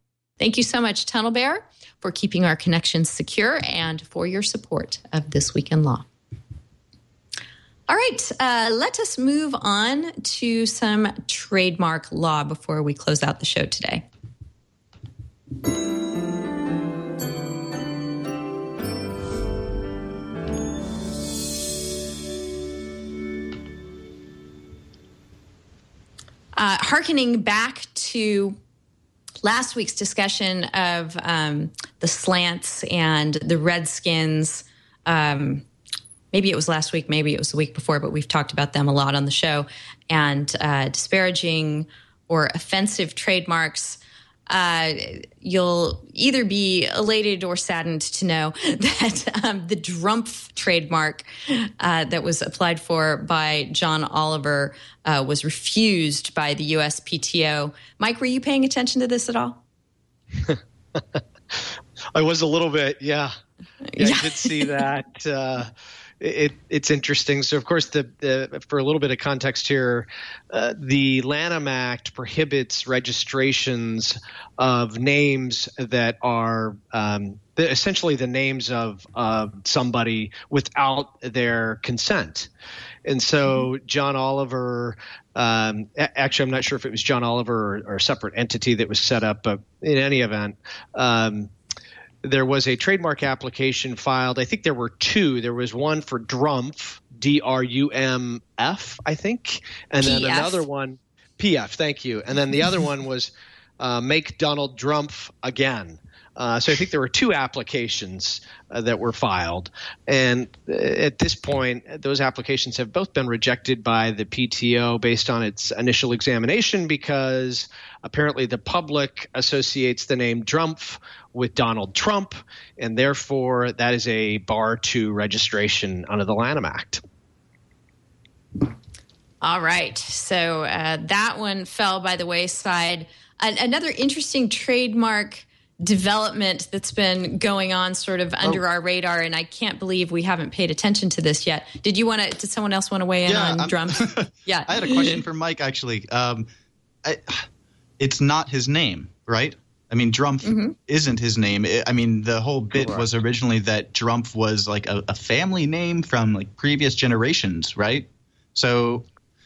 Thank you so much, Tunnel Bear, for keeping our connections secure and for your support of This Week in Law. All right, uh, let us move on to some trademark law before we close out the show today. Uh, hearkening back to last week's discussion of um, the slants and the Redskins, um, maybe it was last week, maybe it was the week before, but we've talked about them a lot on the show, and uh, disparaging or offensive trademarks. Uh, you'll either be elated or saddened to know that um, the Drumpf trademark uh, that was applied for by John Oliver uh, was refused by the U S P T O. Mike, were you paying attention to this at all? I was a little bit, yeah. Yeah, Yeah. I did see that. Uh, it, it's interesting. So, of course, the, the for a little bit of context here, uh, the Lanham Act prohibits registrations of names that are um, the, essentially the names of uh, somebody without their consent. And so John Oliver, um, actually, I'm not sure if it was John Oliver or, or a separate entity that was set up, but in any event, um, there was a trademark application filed. I think there were two. There was one for Drumpf, D R U M F, I think, and then P F. another one, P F, thank you. And then the other one was uh, Make Donald Drumpf Again. Uh, so I think there were two applications uh, that were filed. And uh, at this point, those applications have both been rejected by the P T O based on its initial examination because apparently the public associates the name Drumpf with Donald Trump, and therefore that is a bar to registration under the Lanham Act. All right. So uh, that one fell by the wayside. An- another interesting trademark development that's been going on sort of under oh. our radar, and I can't believe we haven't paid attention to this yet. Did you want to, did someone else want to weigh in yeah, on I'm, drums? Yeah. I had a question for Mike, actually. Um, I, it's not his name, right? I mean, Drumpf mm-hmm. isn't his name. It, I mean, the whole bit Correct. was originally that Drumpf was like a, a family name from like previous generations, right? So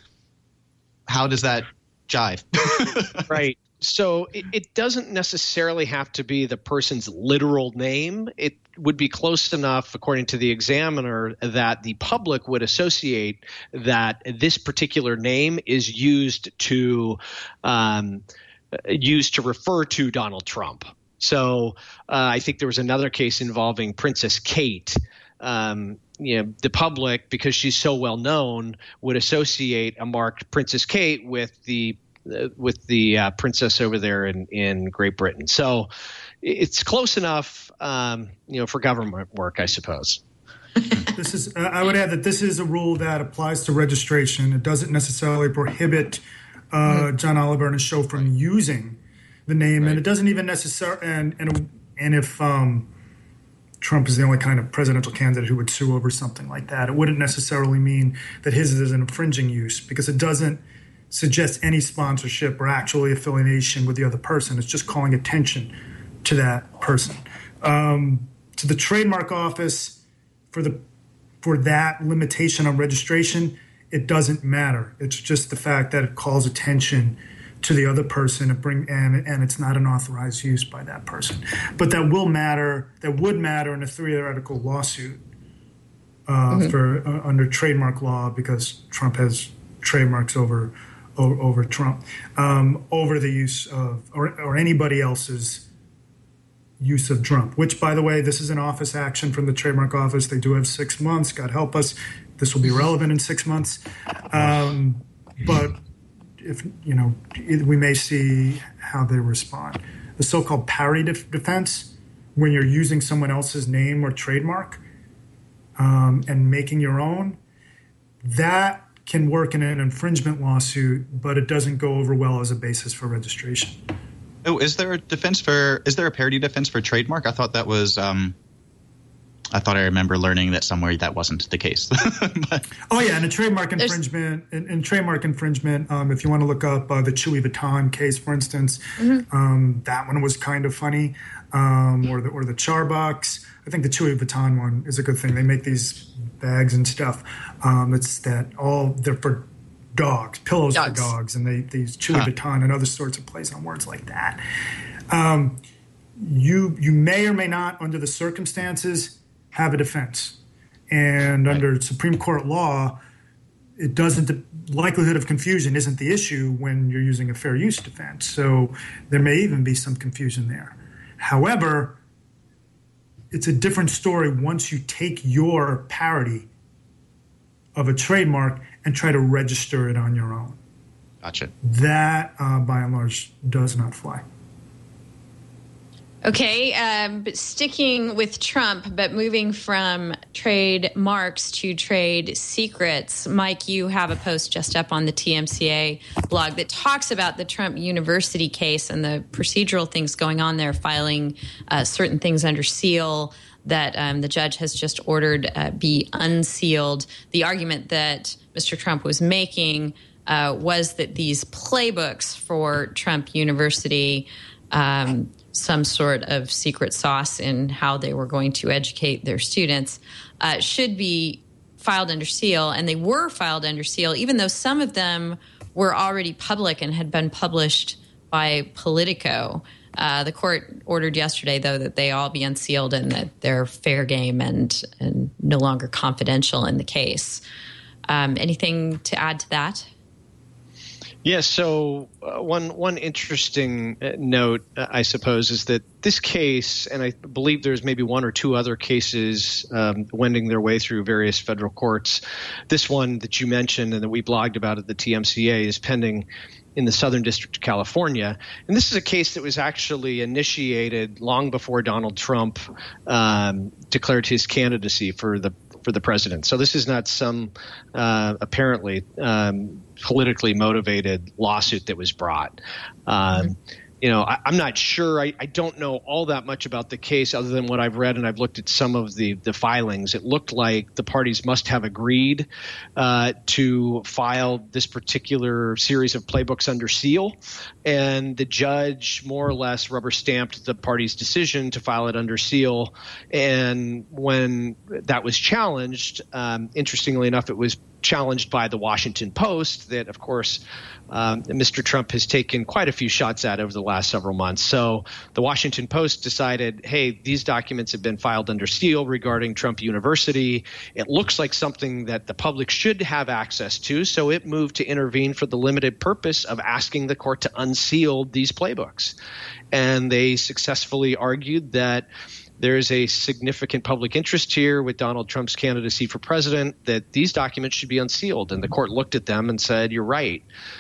how does that jive? Right. So it, it doesn't necessarily have to be the person's literal name. It would be close enough, according to the examiner, that the public would associate that this particular name is used to um, used to refer to Donald Trump. So uh, I think there was another case involving Princess Kate. Um, you know, the public, because she's so well known, would associate a marked Princess Kate with the with the uh, princess over there in, in Great Britain. So it's close enough, um, you know, for government work, I suppose. This is, uh, I would add that this is a rule that applies to registration. It doesn't necessarily prohibit uh, mm-hmm. John Oliver and his show from using the name. Right. And it doesn't even necessarily, and, and, and if um, Trump is the only kind of presidential candidate who would sue over something like that, it wouldn't necessarily mean that his is an infringing use, because it doesn't suggest any sponsorship or actually affiliation with the other person. It's just calling attention to that person. Um, to the trademark office, for the for that limitation on registration, it doesn't matter. It's just the fact that it calls attention to the other person and bring and and it's not an authorized use by that person. But that will matter. That would matter in a theoretical lawsuit uh, mm-hmm. for uh, under trademark law, because Trump has trademarks over. Over, over Trump, um, over the use of, or, or anybody else's use of Trump, which, by the way, this is an office action from the trademark office. They do have six months. God help us. This will be relevant in six months. Um, but if, you know, we may see how they respond. The so-called parody def- defense, when you're using someone else's name or trademark um, and making your own, that can work in an infringement lawsuit, but it doesn't go over well as a basis for registration. Oh, is there a defense for? Is there a parody defense for trademark? I thought that was um, I thought I remember learning that somewhere that wasn't the case. But, oh yeah, and a trademark infringement, in, in trademark infringement, um, if you want to look up uh, the Chewy Vuitton case, for instance, mm-hmm. um, that one was kind of funny, um, or the or the Charbox. I think the Chewy Vuitton one is a good thing. They make these bags and stuff. Um, it's that all they're for dogs, pillows dogs. for dogs, and they these Chewy huh. Vuitton and other sorts of plays on words like that. Um, you you may or may not, under the circumstances, have a defense. And right. under Supreme Court law, it doesn't, the likelihood of confusion isn't the issue when you're using a fair use defense. So there may even be some confusion there. However, it's a different story once you take your parody of a trademark and try to register it on your own. Gotcha. That, uh, by and large, does not fly. Okay, um, but sticking with Trump, but moving from trademarks to trade secrets. Mike, you have a post just up on the T M C A blog that talks about the Trump University case and the procedural things going on there, filing uh, certain things under seal that um, the judge has just ordered uh, be unsealed. The argument that Mister Trump was making uh, was that these playbooks for Trump University um, some sort of secret sauce in how they were going to educate their students, uh, should be filed under seal. And they were filed under seal, even though some of them were already public and had been published by Politico. Uh, the court ordered yesterday, though, that they all be unsealed and that they're fair game and, and no longer confidential in the case. Um, anything to add to that? Yeah, so uh, one one interesting uh, note, uh, I suppose, is that this case, and I believe there's maybe one or two other cases um, wending their way through various federal courts. This one that you mentioned and that we blogged about at the T M C A is pending in the Southern District of California. And this is a case that was actually initiated long before Donald Trump um, declared his candidacy for the for the president. So this is not some uh, apparently um, politically motivated lawsuit that was brought. Um, mm-hmm. You know, I, I'm not sure. I, I don't know all that much about the case other than what I've read, and I've looked at some of the, the filings. It looked like the parties must have agreed uh, to file this particular series of playbooks under seal, and the judge more or less rubber stamped the parties' decision to file it under seal. And when that was challenged, um, interestingly enough, it was challenged by the Washington Post that, of course, um, Mister Trump has taken quite a few shots at over the last several months. So the Washington Post decided, hey, these documents have been filed under seal regarding Trump University. It looks like something that the public should have access to. So it moved to intervene for the limited purpose of asking the court to unseal these playbooks. And they successfully argued that there is a significant public interest here with Donald Trump's candidacy for president that these documents should be unsealed. And the court looked at them and said, you're right.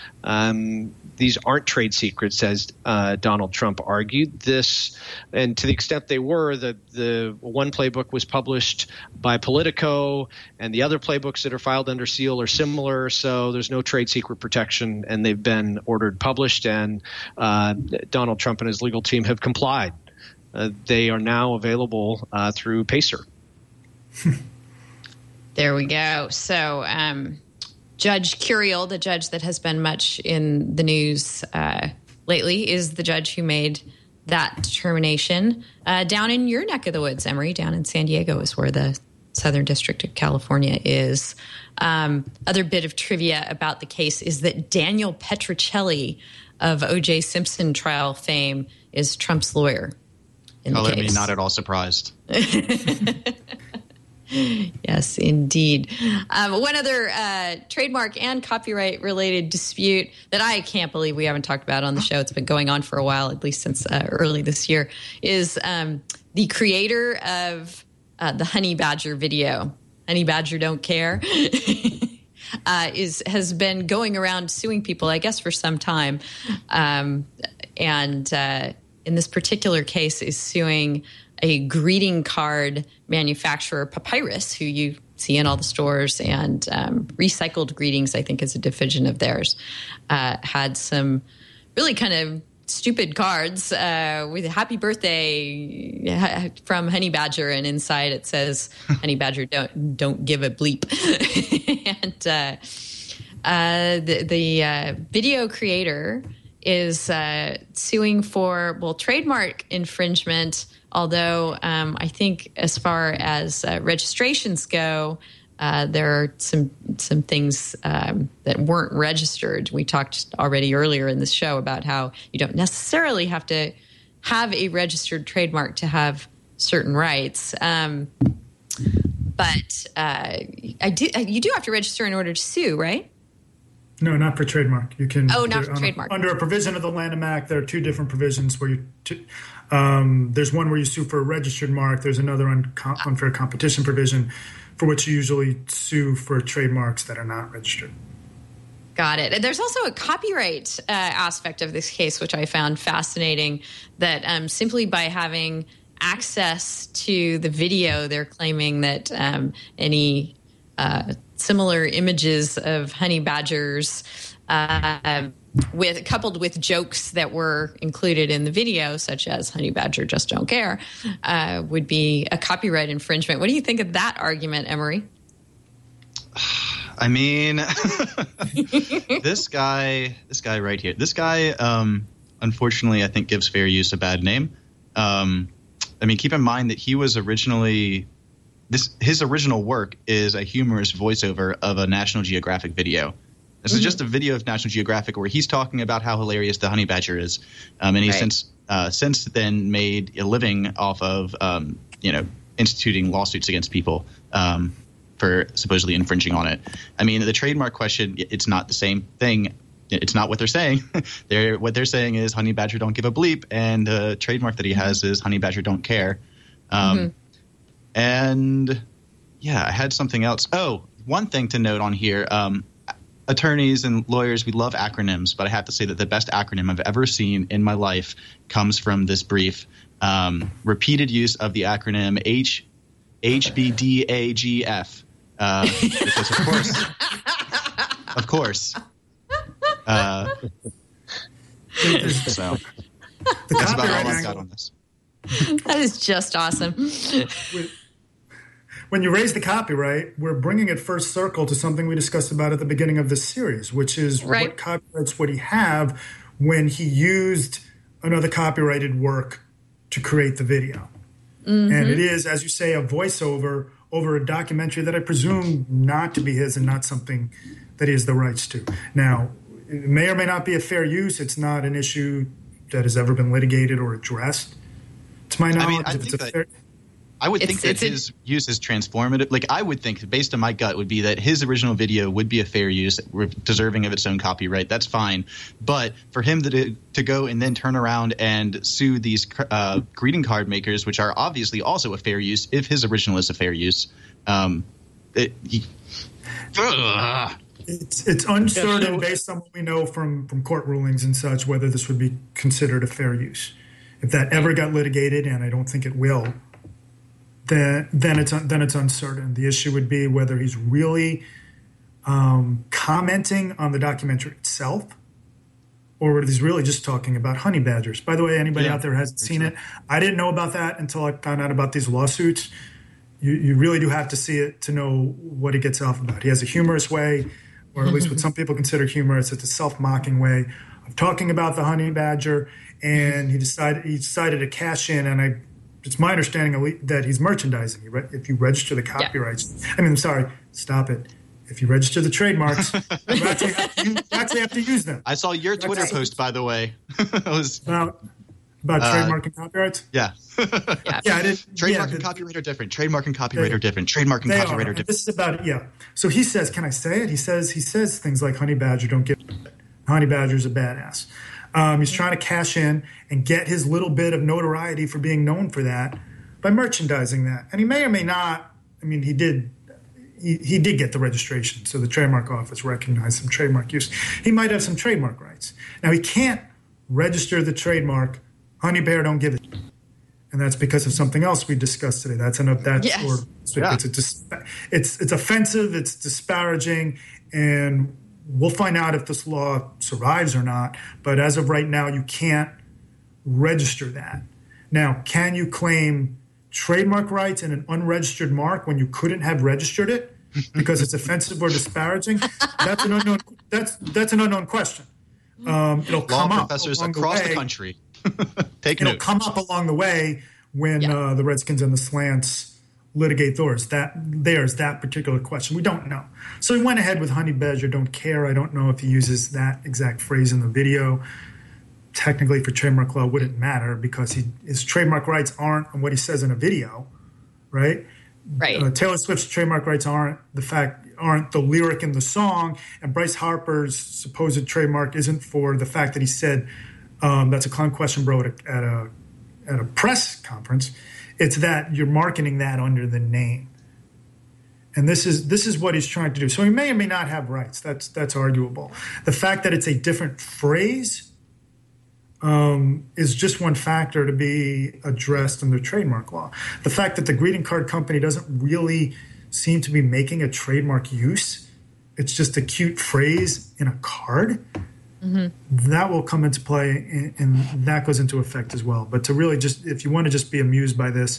Um, these aren't trade secrets, as uh, Donald Trump argued. This, and to the extent they were, the, the one playbook was published by Politico, and the other playbooks that are filed under seal are similar. So there's no trade secret protection, and they've been ordered published. And uh, Donald Trump and his legal team have complied. Uh, they are now available uh, through Pacer. There we go. So um, Judge Curiel, the judge that has been much in the news uh, lately, is the judge who made that determination. Uh, down in your neck of the woods, Emery, down in San Diego is where the Southern District of California is. Um, other bit of trivia about the case is that Daniel Petrocelli of O J Simpson trial fame is Trump's lawyer. Color me not at all surprised. Yes, indeed. Um, one other uh, trademark and copyright related dispute that I can't believe we haven't talked about on the show. It's been going on for a while, at least since uh, early this year, is um, the creator of uh, the Honey Badger video, Honey Badger Don't Care, uh, is has been going around suing people, I guess, for some time. Um, and uh, in this particular case is suing a greeting card manufacturer, Papyrus, who you see in all the stores, and um, Recycled Greetings, I think, is a division of theirs, uh, had some really kind of stupid cards uh, with a happy birthday from Honey Badger, and inside it says, "Honey Badger, don't don't give a bleep." and uh, uh, the the uh, video creator is uh, suing for well trademark infringement. Although um, I think as far as uh, registrations go, Uh, there are some some things um, that weren't registered. We talked already earlier in this show about how you don't necessarily have to have a registered trademark to have certain rights. Um, but uh, I do, you do have to register in order to sue, right? No, not for trademark. You can. Oh, not for trademark. A, under a provision of the Lanham Act, there are two different provisions where you. T- um, there's one where you sue for a registered mark. There's another un- unfair competition provision, for which you usually sue for trademarks that are not registered. Got it. And there's also a copyright uh, aspect of this case, which I found fascinating, that um, simply by having access to the video, they're claiming that um, any uh, similar images of honey badgers uh, with coupled with jokes that were included in the video, such as "Honey Badger just don't care," uh, would be a copyright infringement. What do you think of that argument, Emery? I mean, this guy, this guy right here, this guy, um, unfortunately, I think gives fair use a bad name. Um, I mean, keep in mind that he was originally this. His original work is a humorous voiceover of a National Geographic video. This mm-hmm. is just a video of National Geographic where he's talking about how hilarious the honey badger is, um, and he's right. since uh, since then made a living off of um, you know instituting lawsuits against people um, for supposedly infringing on it. I mean, the trademark question, it's not the same thing. It's not what they're saying. they're what they're saying is honey badger don't give a bleep, and the trademark that he has is honey badger don't care. Um, mm-hmm. And yeah, I had something else. Oh, one thing to note on here. Um, Attorneys and lawyers, we love acronyms, but I have to say that the best acronym I've ever seen in my life comes from this brief. Um, repeated use of the acronym H H B D A G F, uh, because of course, of course. Uh, so that's about all I've got on this. That is just awesome. When you raise the copyright, we're bringing it first circle to something we discussed about at the beginning of this series, which is right. what copyrights would he have when he used another copyrighted work to create the video. Mm-hmm. And it is, as you say, a voiceover over a documentary that I presume not to be his and not something that he has the rights to. Now, it may or may not be a fair use. It's not an issue that has ever been litigated or addressed. To my knowledge, I mean, I if it's a that- fair... I would it's, think that his a, use is transformative. Like, I would think, based on my gut, would be that his original video would be a fair use, deserving of its own copyright. That's fine. But for him to to go and then turn around and sue these uh, greeting card makers, which are obviously also a fair use, if his original is a fair use, um, it, he, uh, it's it's uncertain based on what we know from from court rulings and such whether this would be considered a fair use. If that ever got litigated, and I don't think it will. Then, then it's then it's uncertain. The issue would be whether he's really um, commenting on the documentary itself, or whether he's really just talking about honey badgers. By the way, anybody yeah, out there who hasn't seen sure. it, I didn't know about that until I found out about these lawsuits. You, you really do have to see it to know what he gets off about. He has a humorous way, or at least what some people consider humorous. It's a self-mocking way of talking about the honey badger, and he decided he decided to cash in, and I. It's my understanding that he's merchandising. If you register the copyrights, yeah. I mean, I'm sorry, stop it. If you register the trademarks, you, actually have to use, you actually have to use them. I saw your Twitter That's post, by the way. it was, about about uh, trademark and copyrights? Yeah. yeah. yeah I did, trademark yeah, and the, copyright are different. Trademark and copyright they, are different. Trademark and copyright are, are different. This is about it, yeah. So he says, can I say it? He says he says things like honey badger, don't get it. Honey badger's a badass. Um, he's trying to cash in and get his little bit of notoriety for being known for that by merchandising that. And he may or may not, I mean, he did he, he did get the registration, so the trademark office recognized some trademark use. He might have some trademark rights. Now, he can't register the trademark, honey bear, don't give it. And that's because of something else we discussed today. That's enough. That's yes. or, yeah. it's, a dis, it's it's offensive, it's disparaging, and we'll find out if this law survives or not. But as of right now, you can't register that. Now, can you claim trademark rights in an unregistered mark when you couldn't have registered it because it's offensive or disparaging? That's an unknown. That's that's an unknown question. Um, it'll Law come up professors along across the, way. the country. Take It'll note. come up along the way when Yeah. uh, the Redskins and the Slants litigate theirs. That there's that particular question. We don't know. So he went ahead with Honey Badger Don't Care. I don't know if he uses that exact phrase in the video. Technically, for trademark law, wouldn't matter because he, his trademark rights aren't on what he says in a video, right? Right. Uh, Taylor Swift's trademark rights aren't the fact aren't the lyric in the song, and Bryce Harper's supposed trademark isn't for the fact that he said um, that's a clown question, bro, at a, at a at a press conference. It's that you're marketing that under the name, and this is this is what he's trying to do. So he may or may not have rights. That's that's arguable. The fact that it's a different phrase um, is just one factor to be addressed under trademark law. The fact that the greeting card company doesn't really seem to be making a trademark use, it's just a cute phrase in a card, mm-hmm. that will come into play, and, and that goes into effect as well. But to really just, if you want to just be amused by this,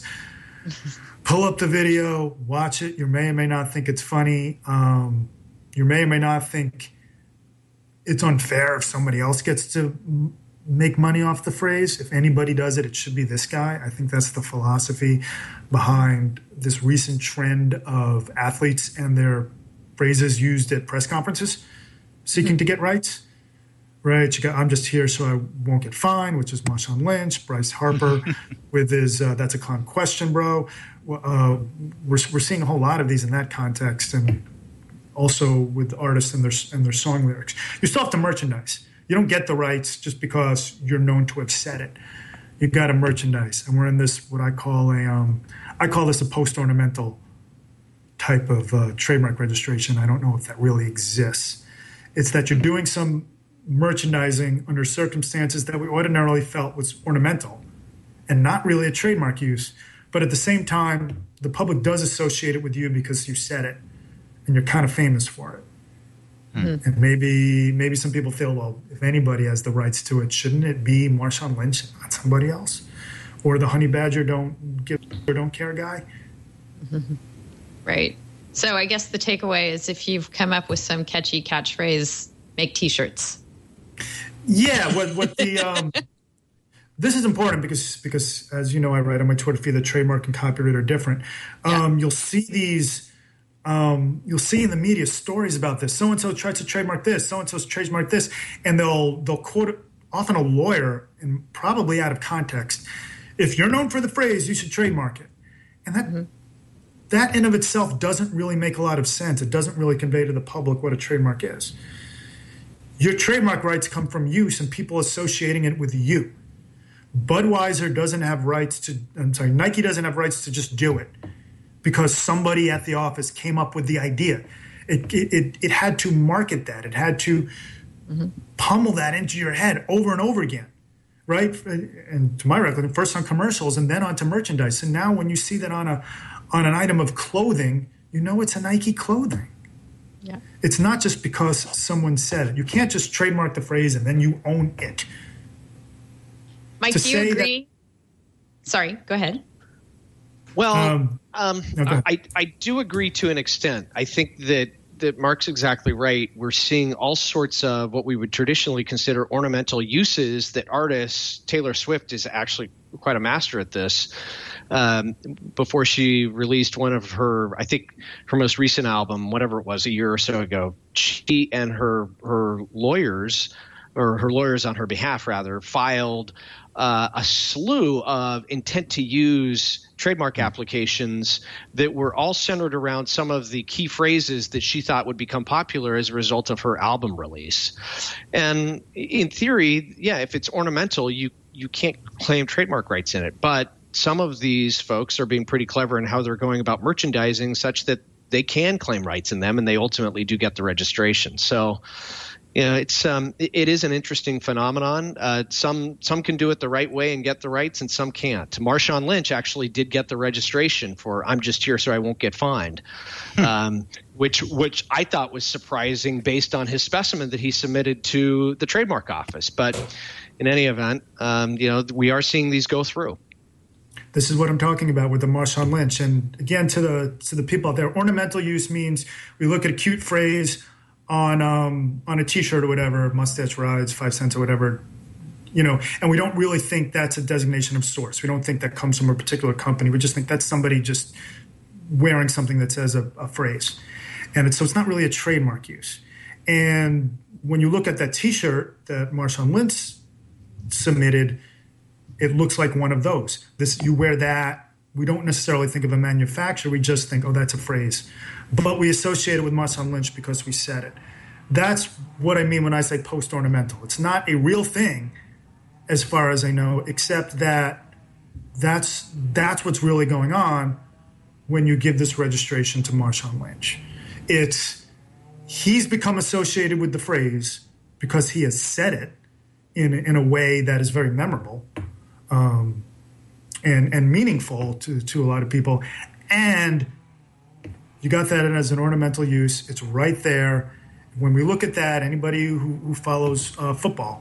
pull up the video, watch it. You may or may not think it's funny. Um, you may or may not think it's unfair if somebody else gets to make money off the phrase. If anybody does it, it should be this guy. I think that's the philosophy behind this recent trend of athletes and their phrases used at press conferences seeking mm-hmm. to get rights. Right? You got, I'm just here so I won't get fined, which is Marshawn Lynch. Bryce Harper with his uh, that's a clown question, bro. Uh, we're, we're seeing a whole lot of these in that context, and also with artists and their, and their song lyrics. You still have to merchandise. You don't get the rights just because you're known to have said it. You've got to merchandise. And we're in this, what I call a, um, I call this a post-ornamental type of uh, trademark registration. I don't know if that really exists. It's that you're doing some merchandising under circumstances that we ordinarily felt was ornamental and not really a trademark use. But at the same time, the public does associate it with you because you said it and you're kind of famous for it. Mm-hmm. And maybe maybe some people feel, well, if anybody has the rights to it, shouldn't it be Marshawn Lynch, not somebody else? Or the Honey Badger Don't Give or Don't Care guy? Mm-hmm. Right. So I guess the takeaway is if you've come up with some catchy catchphrase, make T-shirts. Yeah, what what the um, this is important because because as you know, I write on my Twitter feed that trademark and copyright are different. Um, yeah. You'll see these. Um, you'll see in the media stories about this. So and so tried to trademark this. So and so's trademarked this, and they'll they'll quote often a lawyer, and probably out of context. If you're known for the phrase, you should trademark it, and that mm-hmm. that in of itself doesn't really make a lot of sense. It doesn't really convey to the public what a trademark is. Your trademark rights come from use and people associating it with you. Budweiser doesn't have rights to. I'm sorry, Nike doesn't have rights to just do it. Because somebody at the office came up with the idea. It it, it, it had to market that. It had to mm-hmm. pummel that into your head over and over again, right? And to my recollection, first on commercials and then onto merchandise. And now when you see that on a on an item of clothing, you know it's a Nike clothing. Yeah. It's not just because someone said it. You can't just trademark the phrase and then you own it. Mike, do you agree? That, Sorry, go ahead. Well, um, um, okay. I, I do agree to an extent. I think that, that Mark's exactly right. We're seeing all sorts of what we would traditionally consider ornamental uses that artists, Taylor Swift is actually quite a master at this. Um, before she released one of her, I think her most recent album, whatever it was, a year or so ago, she and her her lawyers, or her lawyers on her behalf rather, filed uh, a slew of intent to use trademark applications that were all centered around some of the key phrases that she thought would become popular as a result of her album release. And in theory, yeah, if it's ornamental, you you can't claim trademark rights in it. But some of these folks are being pretty clever in how they're going about merchandising such that they can claim rights in them, and they ultimately do get the registration. So You know, it's um, it, it is an interesting phenomenon. Uh, some some can do it the right way and get the rights, and some can't. Marshawn Lynch actually did get the registration for "I'm just here so I won't get fined," um, which which I thought was surprising based on his specimen that he submitted to the trademark office. But in any event, um, you know, we are seeing these go through. This is what I'm talking about with the Marshawn Lynch. And again, to the to the people out there, ornamental use means we look at a cute phrase on um, on a T-shirt or whatever, mustache rides, five cents or whatever, you know, and we don't really think that's a designation of source. We don't think that comes from a particular company. We just think that's somebody just wearing something that says a, a phrase. And it's, so it's not really a trademark use. And when you look at that T-shirt that Marshawn Lynch submitted, it looks like one of those. This, you wear that. We don't necessarily think of a manufacturer. We just think, oh, that's a phrase. But we associate it with Marshawn Lynch because we said it. That's what I mean when I say post-ornamental. It's not a real thing, as far as I know, except that that's that's what's really going on when you give this registration to Marshawn Lynch. It's he's become associated with the phrase because he has said it in in a way that is very memorable. Um, and and meaningful to, to a lot of people. And you got that as an ornamental use. It's right there. When we look at that, anybody who, who follows uh, football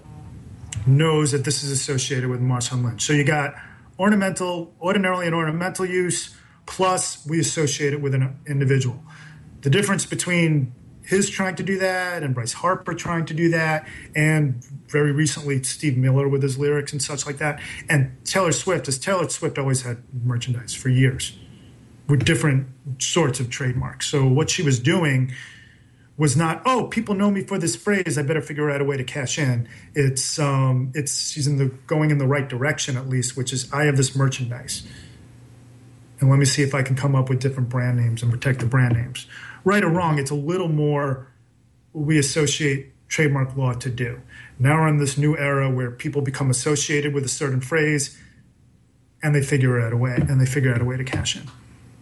knows that this is associated with Marshawn Lynch. So you got ornamental, ordinarily an ornamental use, plus we associate it with an individual. The difference between his trying to do that and Bryce Harper trying to do that, and very recently Steve Miller with his lyrics and such like that, and Taylor Swift, as Taylor Swift always had merchandise for years with different sorts of trademarks. So what she was doing was not, oh, people know me for this phrase, I better figure out a way to cash in. It's um, it's she's in the going in the right direction at least, which is I have this merchandise, and let me see if I can come up with different brand names and protect the brand names. Right or wrong, it's a little more we associate trademark law to do. Now we're in this new era where people become associated with a certain phrase, and they figure out a way, and they figure out a way to cash in.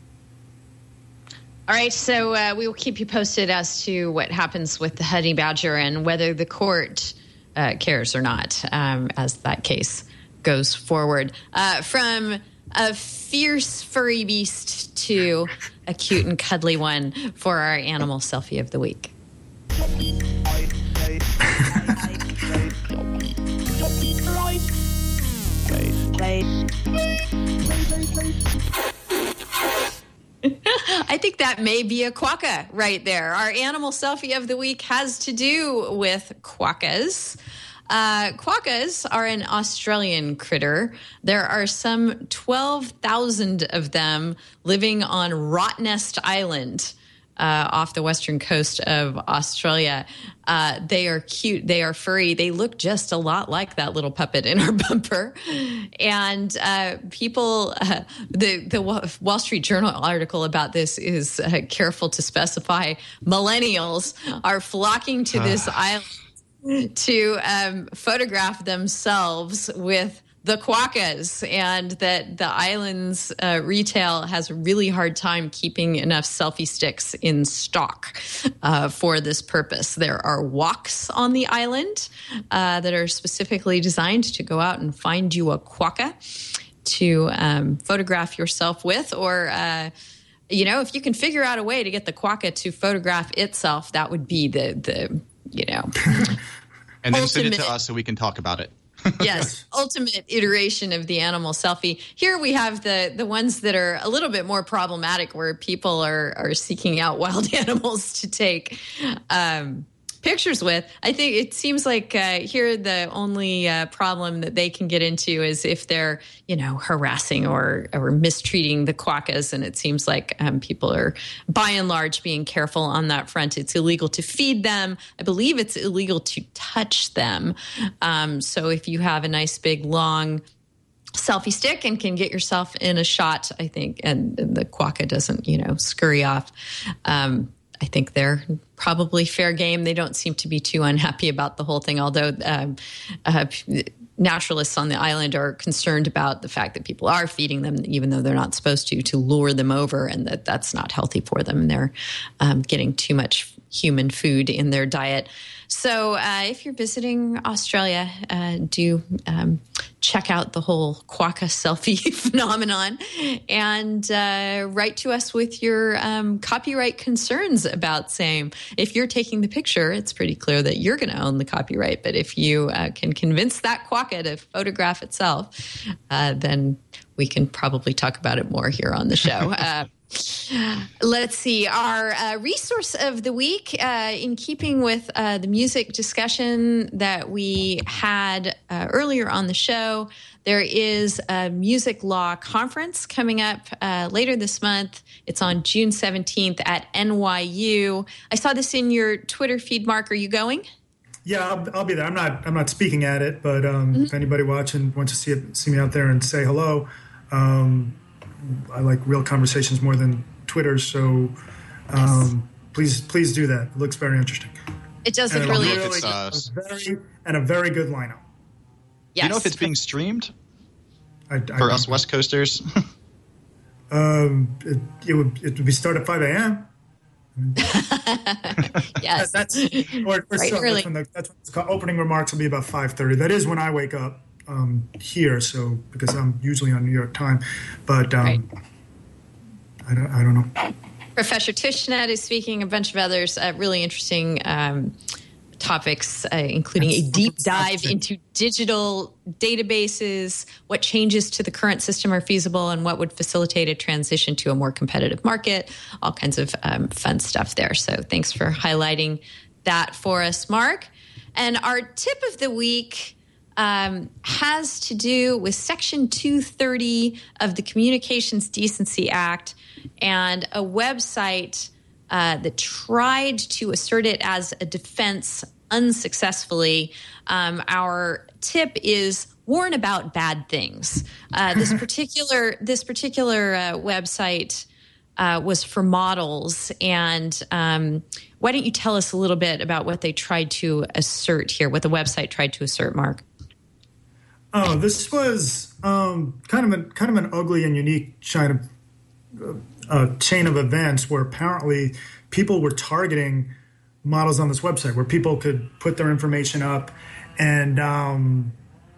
All right, so uh, we will keep you posted as to what happens with the honey badger and whether the court uh, cares or not um, as that case goes forward. Uh, from a fierce furry beast to a cute and cuddly one for our animal selfie of the week. I think that may be a quokka right there. Our animal selfie of the week has to do with quokkas. Uh, quokkas are an Australian critter. There are some twelve thousand of them living on Rottnest Island uh, off the western coast of Australia. Uh, they are cute. They are furry. They look just a lot like that little puppet in our bumper. And uh, people, uh, the, the Wall Street Journal article about this is uh, careful to specify millennials are flocking to this island to um, photograph themselves with the quokkas, and that the island's uh, retail has a really hard time keeping enough selfie sticks in stock uh, for this purpose. There are walks on the island uh, that are specifically designed to go out and find you a quokka to um, photograph yourself with, or uh, you know, if you can figure out a way to get the quokka to photograph itself, that would be the the you know. And then ultimate, send it to us so we can talk about it. Yes, ultimate iteration of the animal selfie. Here we have the the ones that are a little bit more problematic, where people are are seeking out wild animals to take um, pictures with. I think it seems like uh, here the only uh, problem that they can get into is if they're, you know, harassing or or mistreating the quokkas, and it seems like um, people are by and large being careful on that front. It's illegal to feed them. I believe it's illegal to touch them. Um, so if you have a nice big long selfie stick and can get yourself in a shot, I think, and, and the quokka doesn't, you know, scurry off, um, I think they're probably fair game. They don't seem to be too unhappy about the whole thing, although um, uh, naturalists on the island are concerned about the fact that people are feeding them, even though they're not supposed to, to lure them over, and that that's not healthy for them. And they're um, getting too much human food in their diet. So uh, if you're visiting Australia, uh, do um, check out the whole quokka selfie phenomenon and uh, write to us with your um, copyright concerns about same. If you're taking the picture, it's pretty clear that you're going to own the copyright. But if you uh, can convince that quokka to photograph itself, uh, then we can probably talk about it more here on the show. Uh, Let's see. Our uh, resource of the week, uh, in keeping with uh, the music discussion that we had uh, earlier on the show, there is a music law conference coming up uh, later this month. It's on June seventeenth at N Y U. I saw this in your Twitter feed, Mark. Are you going? Yeah, I'll, I'll be there. I'm not. I'm not speaking at it, but um, mm-hmm. if anybody watching wants to see it, see me out there and say hello. Um, I like real conversations more than Twitter, so um, please, please do that. It looks very interesting. It does and look really really interesting. Uh, very, and a very good lineup. Yes. Do you know if it's being streamed I, I for us West Coasters? um, it, it would it would be start at five a.m. Yes, that, that's or, or right so, early. That's when the, that's when it's called. Opening remarks will be about five thirty. That is when I wake up. Um, here, so because I'm usually on New York time, but um, right. I don't, I don't know. Professor Tushnet is speaking, a bunch of others, uh, really interesting um, topics, uh, including a deep dive into digital databases, what changes to the current system are feasible, and what would facilitate a transition to a more competitive market. All kinds of um, fun stuff there. So thanks for highlighting that for us, Mark. And our tip of the week Um, has to do with Section two thirty of the Communications Decency Act and a website uh, that tried to assert it as a defense unsuccessfully. Um, our tip is warn about bad things. Uh, this particular this particular uh, website uh, was for models, and um, why don't you tell us a little bit about what they tried to assert here, what the website tried to assert, Mark? Oh, this was um, kind of a, kind of an ugly and unique chain of, uh, chain of events where apparently people were targeting models on this website, where people could put their information up, and um,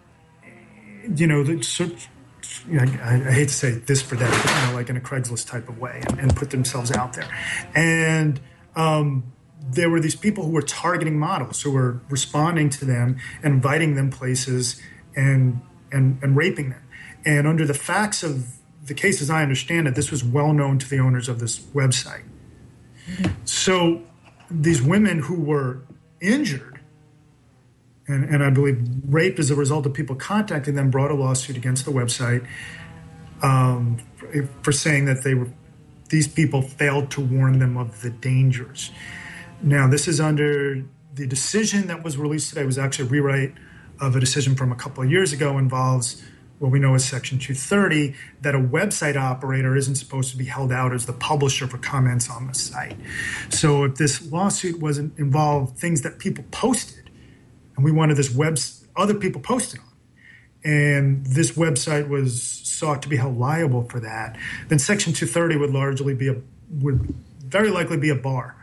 you know, the, so, you know I, I hate to say this for that, but, you know, like in a Craigslist type of way, and, and put themselves out there, and um, there were these people who were targeting models, who were responding to them, inviting them places. And, and and raping them. And under the facts of the case, as I understand it, this was well known to the owners of this website. Mm-hmm. So these women who were injured and, and I believe raped as a result of people contacting them brought a lawsuit against the website um, for, for saying that they were these people failed to warn them of the dangers. Now, this is under the decision that was released today was actually a rewrite of a decision from a couple of years ago, involves what we know as Section two thirty, that a website operator isn't supposed to be held out as the publisher for comments on the site. So if this lawsuit wasn't involved things that people posted, and we wanted this web other people posted on, and this website was sought to be held liable for that, then Section two thirty would largely be a would very likely be a bar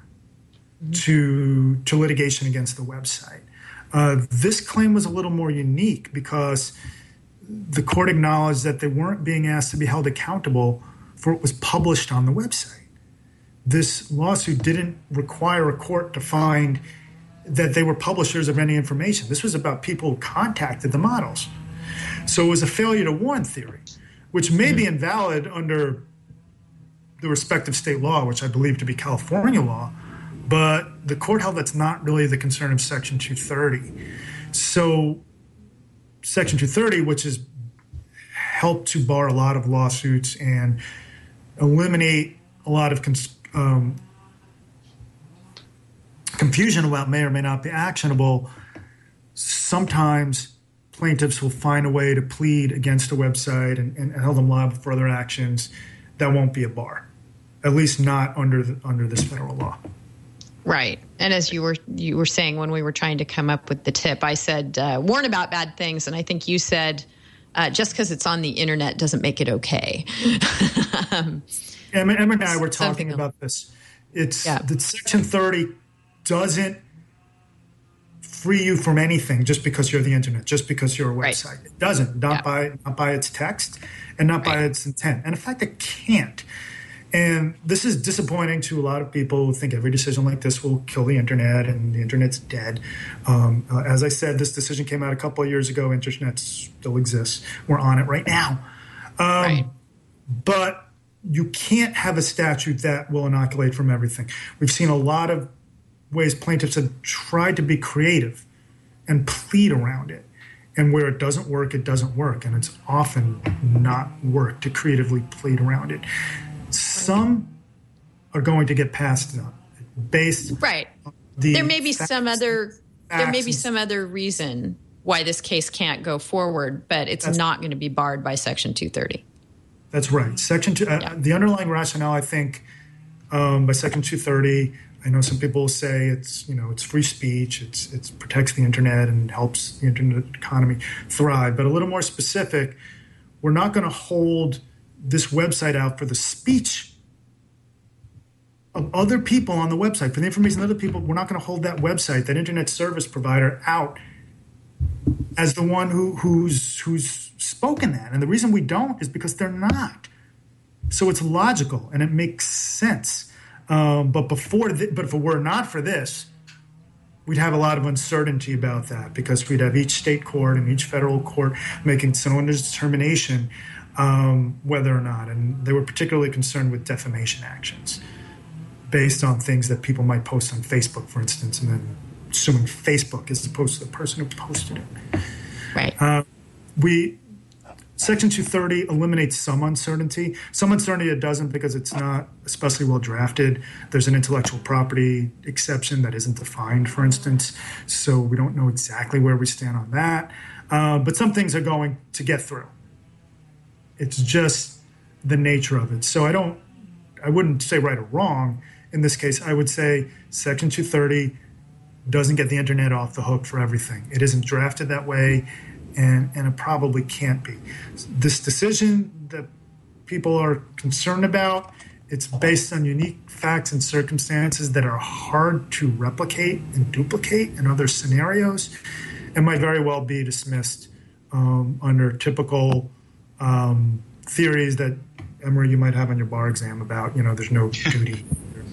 to to litigation against the website. Uh, this claim was a little more unique because the court acknowledged that they weren't being asked to be held accountable for what was published on the website. This lawsuit didn't require a court to find that they were publishers of any information. This was about people who contacted the models. So it was a failure to warn theory, which may mm-hmm. be invalid under the respective state law, which I believe to be California law, but the court held that's not really the concern of Section two thirty. So Section two thirty, which has helped to bar a lot of lawsuits and eliminate a lot of cons- um, confusion about may or may not be actionable, sometimes plaintiffs will find a way to plead against a website and, and hold them liable for other actions. That won't be a bar, at least not under the, under this federal law. Right. And as you were you were saying when we were trying to come up with the tip, I said, uh, warn about bad things. And I think you said, uh, just because it's on the internet doesn't make it okay. um, Emma, Emma and I were talking about this. It's yeah. the Section thirty doesn't free you from anything just because you're the internet, just because you're a website. Right. It doesn't, not yeah. by not by its text and not right. by its intent. And in fact, it can't. And this is disappointing to a lot of people who think every decision like this will kill the internet and the internet's dead. Um, uh, as I said, this decision came out a couple of years ago. Internet still exists. We're on it right now. Um, right. But you can't have a statute that will inoculate from everything. We've seen a lot of ways plaintiffs have tried to be creative and plead around it. And where it doesn't work, it doesn't work. And it's often not work to creatively plead around it. Some are going to get passed up based right. on the there may be facts, some other there may be and, some other reason why this case can't go forward, but it's not going to be barred by Section two thirty. That's right. Section two, yeah. uh, the underlying rationale, I think, um, by Section two thirty. I know some people say it's, you know, it's free speech, it's it protects the internet and helps the internet economy thrive. But a little more specific, we're not going to hold this website out for the speech of other people on the website, for the information of other people. We're not going to hold that website, that internet service provider, out as the one who who's who's spoken that. And the reason we don't is because they're not. So it's logical and it makes sense. Um, but before, th- but if it were not for this, we'd have a lot of uncertainty about that, because we'd have each state court and each federal court making its own determination um, whether or not. And they were particularly concerned with defamation actions based on things that people might post on Facebook, for instance, and then suing Facebook as opposed to the person who posted it. Right. Uh, we. Section two thirty eliminates some uncertainty. Some uncertainty it doesn't, because it's not especially well drafted. There's an intellectual property exception that isn't defined, for instance, so we don't know exactly where we stand on that. Uh, but some things are going to get through. It's just the nature of it. So I don't, I wouldn't say right or wrong in this case. I would say Section two thirty doesn't get the internet off the hook for everything. It isn't drafted that way. And, and it probably can't be. This decision that people are concerned about, it's based on unique facts and circumstances that are hard to replicate and duplicate in other scenarios, and might very well be dismissed um, under typical um, theories that, Emory, you might have on your bar exam about, you know, there's no duty.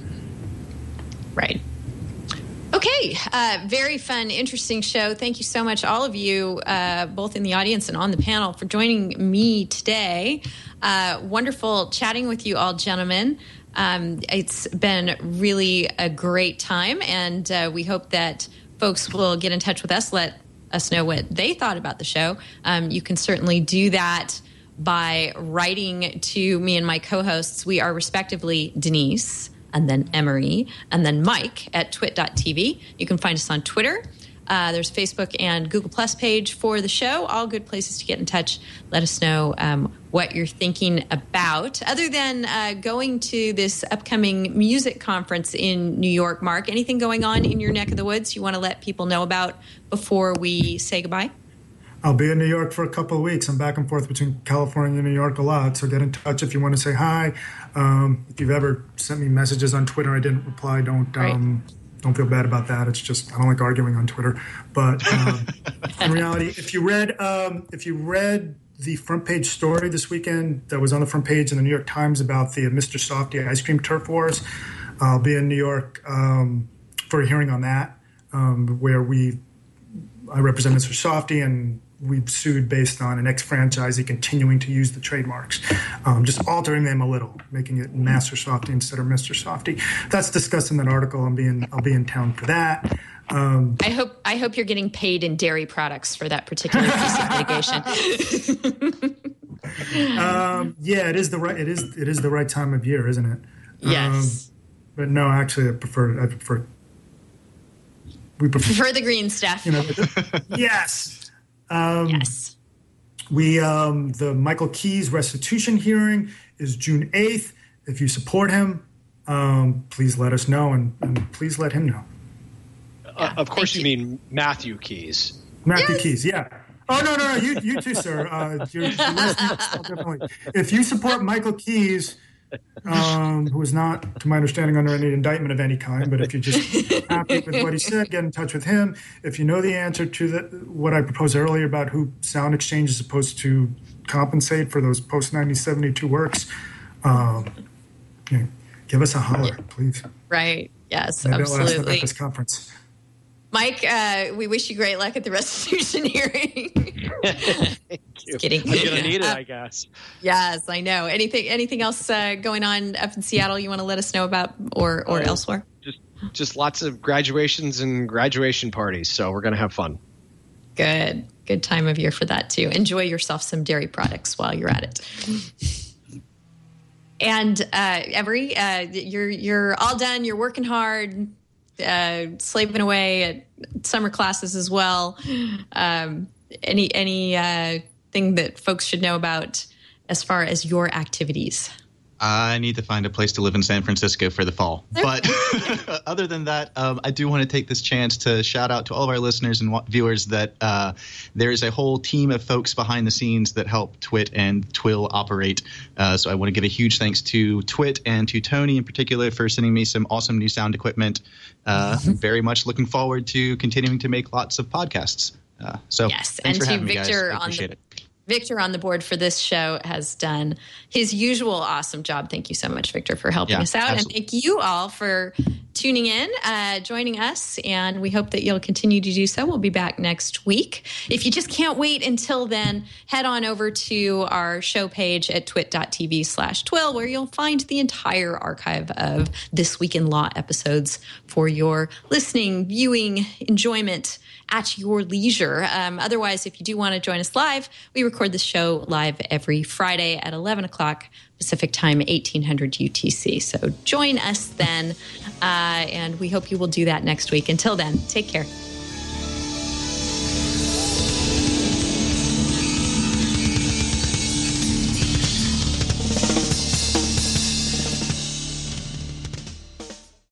Right. Okay, uh, very fun, interesting show. Thank you so much, all of you, uh, both in the audience and on the panel, for joining me today. Uh, wonderful chatting with you all, gentlemen. Um, it's been really a great time, and uh, we hope that folks will get in touch with us, let us know what they thought about the show. Um, you can certainly do that by writing to me and my co-hosts. We are respectively Denise, and then Emory, and then Mike at twit dot t v. You can find us on Twitter. Uh, there's Facebook and Google Plus page for the show. All good places to get in touch. Let us know um, what you're thinking about. Other than uh, going to this upcoming music conference in New York, Mark, anything going on in your neck of the woods you want to let people know about before we say goodbye? I'll be in New York for a couple of weeks. I'm back and forth between California and New York a lot, so get in touch if you want to say hi. Um, if you've ever sent me messages on Twitter, I didn't reply. Don't um, right. don't feel bad about that. It's just I don't like arguing on Twitter. But um, in reality, if you read um, if you read the front page story this weekend that was on the front page in the New York Times about the Mister Softee ice cream turf wars, I'll be in New York um, for a hearing on that, um, where we I represent Mister Softee, and we've sued based on an ex-franchisee continuing to use the trademarks, um, just altering them a little, making it Master Softee instead of Mister Softee. That's discussed in that article. I'll be in I'll be in town for that. Um, I hope I hope you're getting paid in dairy products for that particular piece of litigation. um, yeah, it is the right it is it is the right time of year, isn't it? Yes. Um, but no, actually, I prefer I prefer. We prefer, prefer the green stuff. You know, yes. Um, yes. We um, the Michael Keys restitution hearing is June eighth. If you support him, um, please let us know, and, and please let him know. Uh, of course, you, you mean Matthew Keys. Matthew yes. Keys, yeah. Oh no, no, no, you, you too, sir. Uh, you're, you're differently. If you support Michael Keys, um, who is not, to my understanding, under any indictment of any kind. But if you're just happy with what he said, get in touch with him. If you know the answer to the, what I proposed earlier about who Sound Exchange is supposed to compensate for those post nineteen seventy-two works, um, you know, give us a holler, please. Right. Yes, Maybe absolutely. I'll ask them at this conference. Mike, uh, we wish you great luck at the restitution hearing. Thank you. Just kidding. I'm gonna need it, Uh, I guess. Yes, I know. Anything anything else uh, going on up in Seattle you want to let us know about, or, or Oh, elsewhere? Just just lots of graduations and graduation parties, so we're gonna have fun. Good. Good time of year for that, too. Enjoy yourself some dairy products while you're at it. And uh, Emery, uh, you're you're all done. You're working hard, uh, slaving away at summer classes as well. Um, any any uh, thing that folks should know about as far as your activities? I need to find a place to live in San Francisco for the fall. But other than that, um, I do want to take this chance to shout out to all of our listeners and viewers that uh, there is a whole team of folks behind the scenes that help Twit and Twill operate. Uh, so I want to give a huge thanks to Twit and to Tony in particular for sending me some awesome new sound equipment. Uh, I'm very much looking forward to continuing to make lots of podcasts. Uh, so yes, thanks and for to having Victor me, guys. I on appreciate the it. Victor on the board for this show has done his usual awesome job. Thank you so much, Victor, for helping Yeah, us out. absolutely. And thank you all for tuning in, uh, joining us. And we hope that you'll continue to do so. We'll be back next week. If you just can't wait until then, head on over to our show page at twit.tv slash twill, where you'll find the entire archive of This Week in Law episodes for your listening, viewing, enjoyment at your leisure. Um, otherwise, if you do want to join us live, we record the show live every Friday at eleven o'clock Pacific time, eighteen hundred U T C. So join us then, uh, and we hope you will do that next week. Until then, take care.